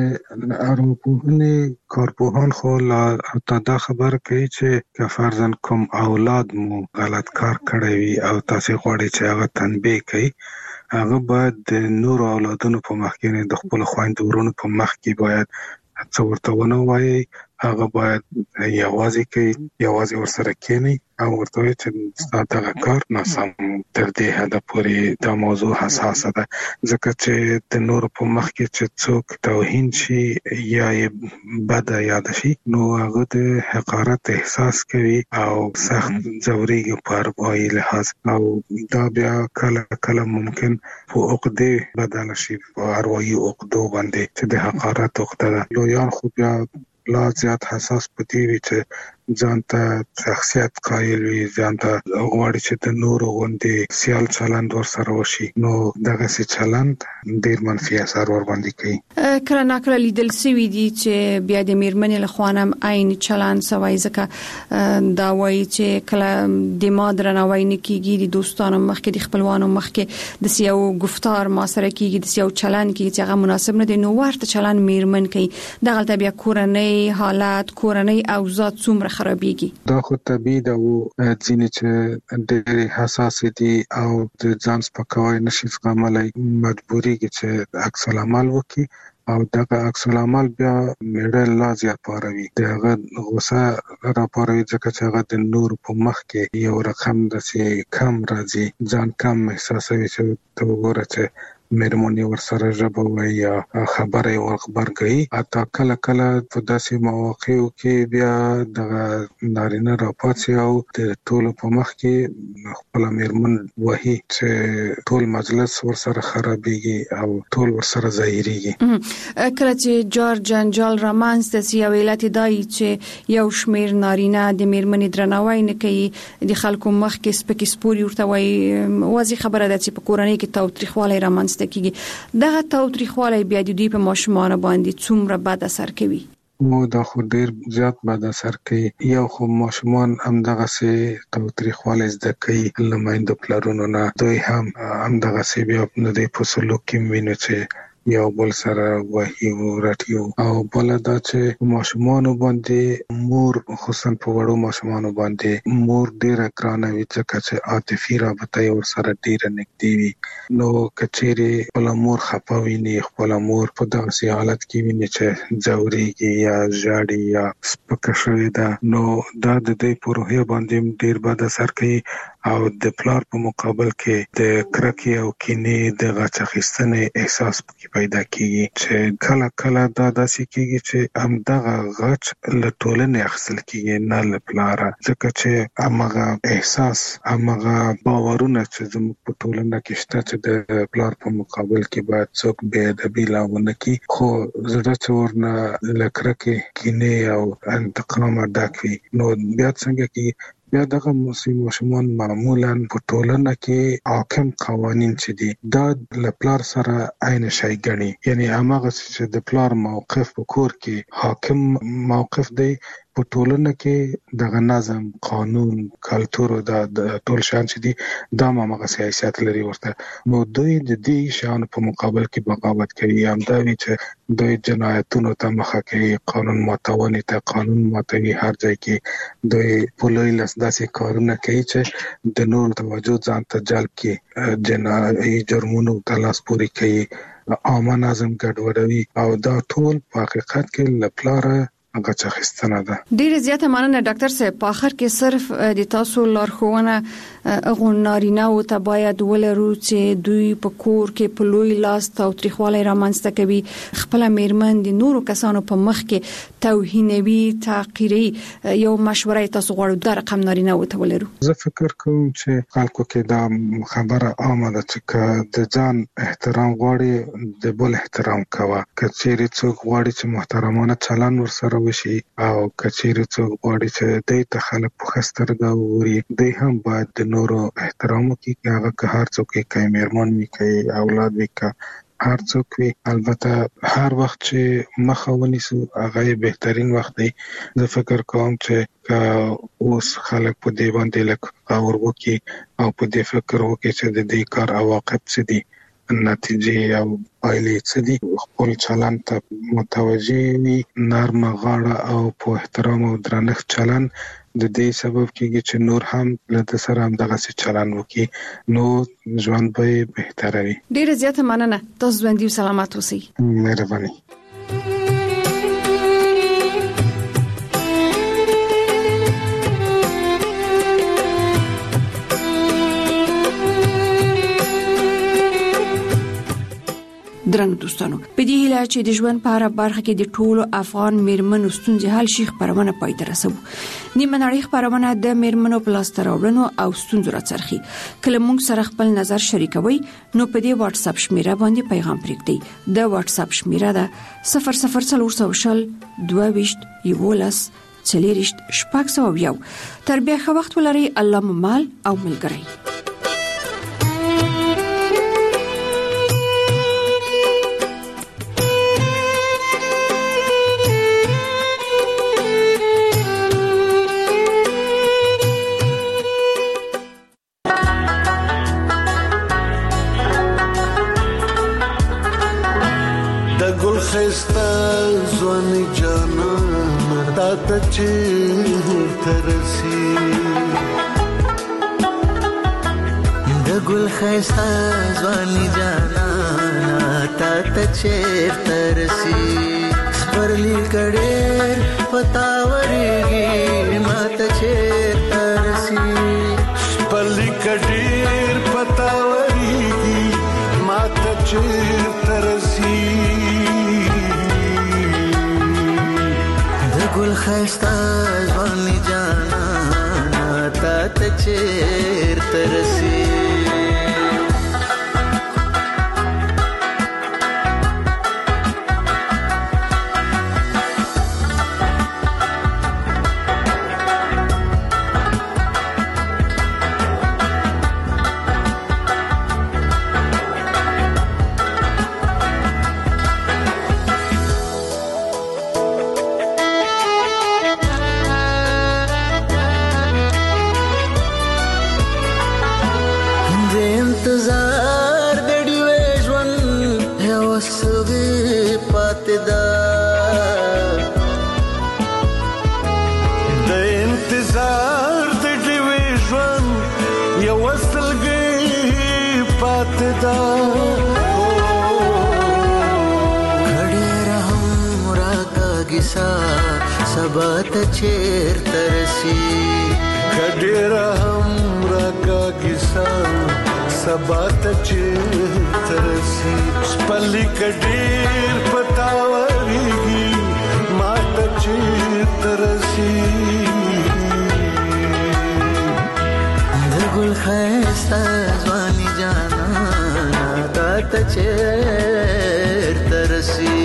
ارواپوهنې کارپوهان خو لا دا خبر کوي چې که فرضاً کوم اولاد مو غلط کار کړی وي او تاسو غواړئ چې هغه تنبیه کړئ، هغه باید د نور اولادونو په مخ کې د خپل خويندو ورونو په مخ کې باید څه ورته ونه وایي. هغه باید یوازې کې یوازې ورسره کېني او ورته وایي چې دغه کار ناسم تر دې حده پورې دا موضوع حساسه ده، ځکه چې د نور په مخ کې چې څوک توهین شي یا یې بده یاد شي نو هغه د حقارت احساس کوي او سخت ځوريږي په اروايي لحاظ، او دا بیا کله کله ممکن په عقدې بدل شي، په اروايي عقدو باندې چې د حقارت عقده ده. لویان خو بیا لا زیات حساس پدې وي چې ځان ته شخصیت قایل وي، ځان ته غواړي چې د نورو غوندې سیال چلند ورسره وشي، نو دغه سي چلند ډیر منفي اثر ور باندې کوي. کله ناکله لیدل سوي دي چې بیا د میرمنې له خوانم عین چلند سوي، ځکه دا وایي چې کله د مادرنوي نه کیږي د دوستانو مخ کې د خپلوانو مخ کې د سیاو گفتار ما سره کیږي، د سیاو چلند کیږي چې هغه مناسب نه دی، نو ورته چلند میرمن کوي. دغه ته بیا کورنۍ حالات کورنۍ اوضاع څومره خرابېږي؟ دا خو طبيعي ده او ځینې چې ډېر حساس دي او د ځان سپکاوی نشي زغملای مجبورېږي چې عکس العمل وکړي او دغه عکس العمل بیا میړه لا زیات پاروي، دغه غوسه را پاروي ځکه چې هغه د نور په مخ کې یو رقم داسې کم راځي، ځان کم احساسوي چې ته وګوره چې میرمنې ورسره ژبه وایي یا خبره یې ورغبرګوي. حتی کله کله په داسې مواقعو کې بیا دغه نارینه راپاڅي او د ټولو په مخ کې خپله میرمن وهي چې ټول مجلس ورسره خرابېږي او ټول ورسره ظاهرېږي. کله چې جار جنجال رامنځته سي او علت دای چې یو شمیر نارینه د میرمنې درناوی نه کوي، د خلکو مخ کې سپکې سپوري ورته وایي، واضح خبره ده چې په کورنۍ کې تاوتریخوالی رامنځته کیږي. دغه تاوتریخوالی بیا د دوی په ماشومان باندې څومره بد اثر کوي؟ مو دا خو ډیر زیات بد اثر کوي. یو خو ماشومان هم دغه سي تاوتریخوالی زده کوي له میندو پلرونو نه، دوی هم هم دغه سي بیا نه دی په سلوک کې ویني چې یو بل سره وحي ورټیو او بل دا چې ماشومان باندې مور خصوصا په وړو ماشومان باندې مور ډیره ګرانه وي ځکه چې عاطفي رابطه ور سره ډیره نږدې وي، نو کچېری خپل مور خپاوي نه خپل مور په داسې حالت کې ویني چې ځوريږي یا ژاړي یا سپکه شوی ده، نو دا د دې په روحیه باندې ډیر بد اثر کوي او د پلار په مقابل کې د کرکې او کینې د غچ اخیستنې احساس پکې پیدا کیږي چې کله کله دا داسې کیږي چې هم دغه غچ له ټولنې اخیستل کیږي نه له پلاره، ځکه چې هغه احساس هغه باورونه چې زموږ په ټولنه کې شته چې د پلار په مقابل کې باید څوک بې ادبي لاونه کوي، خو زړه چې ورنه له کرکې کینې او انتقام ډک وي نو بیا څنګه کیږي؟ بیا دغه ماشومان معمولا په ټولنه کې حاکم قوانين چې دي دا له پلار سره عین شي ګڼي، یعنی هغه چې د پلار موقف په کور کې حاکم موقف دی په ټولنه کې دغه نظم قانون کلچر د ټول شان چې دي دا ماغه سیاست لري ورته، نو دوی د دې شان په مقابل کې بغاوت کوي، هم دا وی چې دوی جنایتونو ته مخه کوي، قانون ماتونې ته قانون ماتوي، هر ځای کې دوی په لوی لاس داسې کارونه کوي چې د نور توجه ځان ته جلب کړي، جنایي جرمونو ته لاس پورې کوي، عامه نظم ګډوډوي او دا ټول په حقیقت کې لپاره هغه څخستنه ده. ډیر زیاته مننه ډاکټر صاحب. په اخر کې صرف د تاسو لارښوونه غونارینه او ته باید ولرو چې دوی په کور کې په لوی لاس او تاریخواله رامنځته کوي، خپل میرمن د نورو کسانو په مخ کې توهینوي، تحقیري. یو مشوره تاسو غواړو د رقم نارینه او ته ولرو؟ زه فکر کوم چې خلکو کې دا خبره عامه ده چې د ځان احترام غواړي د بل احترام کوه. کچېری څوک غواړي چې محترمانه چلند ورسره وشي او کچېری څوک غواړي چې د ته خلک په خسترګه ووري، دوی هم باید د نورو احترام وکړي. هغه که هر څوک کوي، میرمن وي کوي، اولاد وي کوي، هر څوک وي. البته هر وخت چې مخه ونیسو هغه بهترین وخت دی. زه فکر کوم چې اوس خلک په دې باندې لکه اور وکي او په دې فکر وکي چې د دې کار عواقب څه دي، نتیجې او پایلې څه دي. خپل چلند ته متوجه وي، نرمه غاړه او په احترام او درنښت چلند د دې سبب کېږي چې نور هم له سره هم دغه څه چلند وکي، نو ژوند به بهتر وي. ډیره زیاته مننه. تاسو ژوندۍ او سلامت اوسئ. مهرباني. درنو دوستانو، په دې هیله چې د ژوند په اړه برخه کې د ټولو افغان میرمنو ستونزې حل شي خبرونه پای ته رسوو. نیمه نړۍ خبرونه د میرمنو په لاس راوړنو او ستونزو راڅرخي. کله موږ سره خپل نظر شریکوي نو په دې واتس اپ شمیره باندې پیغام پرېږدئ. د واتس اپ شمیره ده صفر صفر څلور شل دوه ویشت یولس څلېرشت شپږ سوه یو. تر بیا ښه وخت ولرئ. الله مو مال او ملګری. خیستا ځواني جانانا تا ته چیرته رسي، سپرلی کډېر پتا ورېږي ما ته چیرته رسي، سپرلی کډېر پتا ورېږي ما ته چیرته رسي، د ګل خیستا ځواني جانانا تا ته چیرته رسي. سبا ته چیرته رسي، کډېره هم راکاږي سبا ته چیرته رسي، سپرلی کډېر پتا ورېږي ما ته چیرته رسي، د ګل ښایسته ځواني جانانا تا ته چیرته رسي.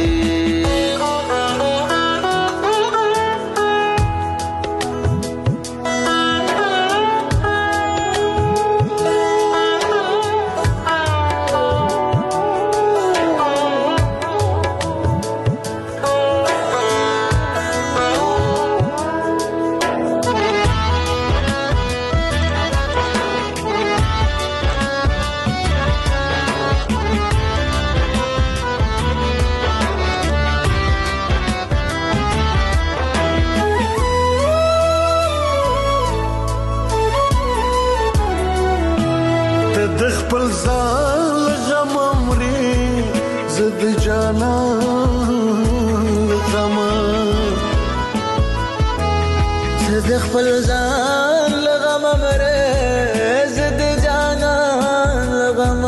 خپل ځان لغم مره زد جانان لغم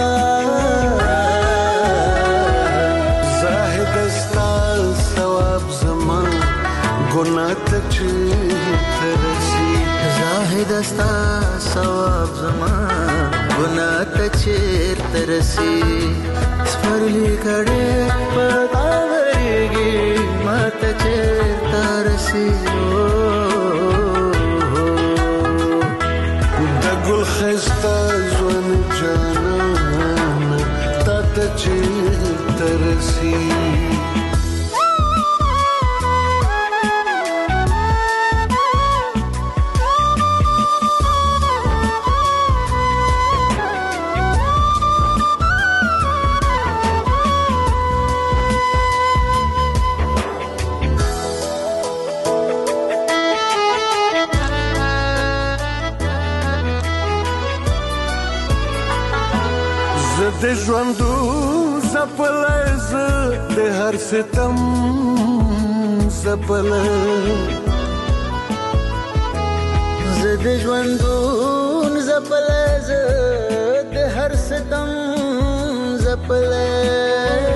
زاهد استال ثواب زمان ګناه ته ترسي زاهد استا ثواب زمان ګناه ته ترسي سپرلی کړه پتاوريږي ماته ترسي د ګل خسته ځوان جانان تا ته ترسي د ژوندو زپلز د هر ستم زپل ز د ژوندو زپلز د هر ستم زپل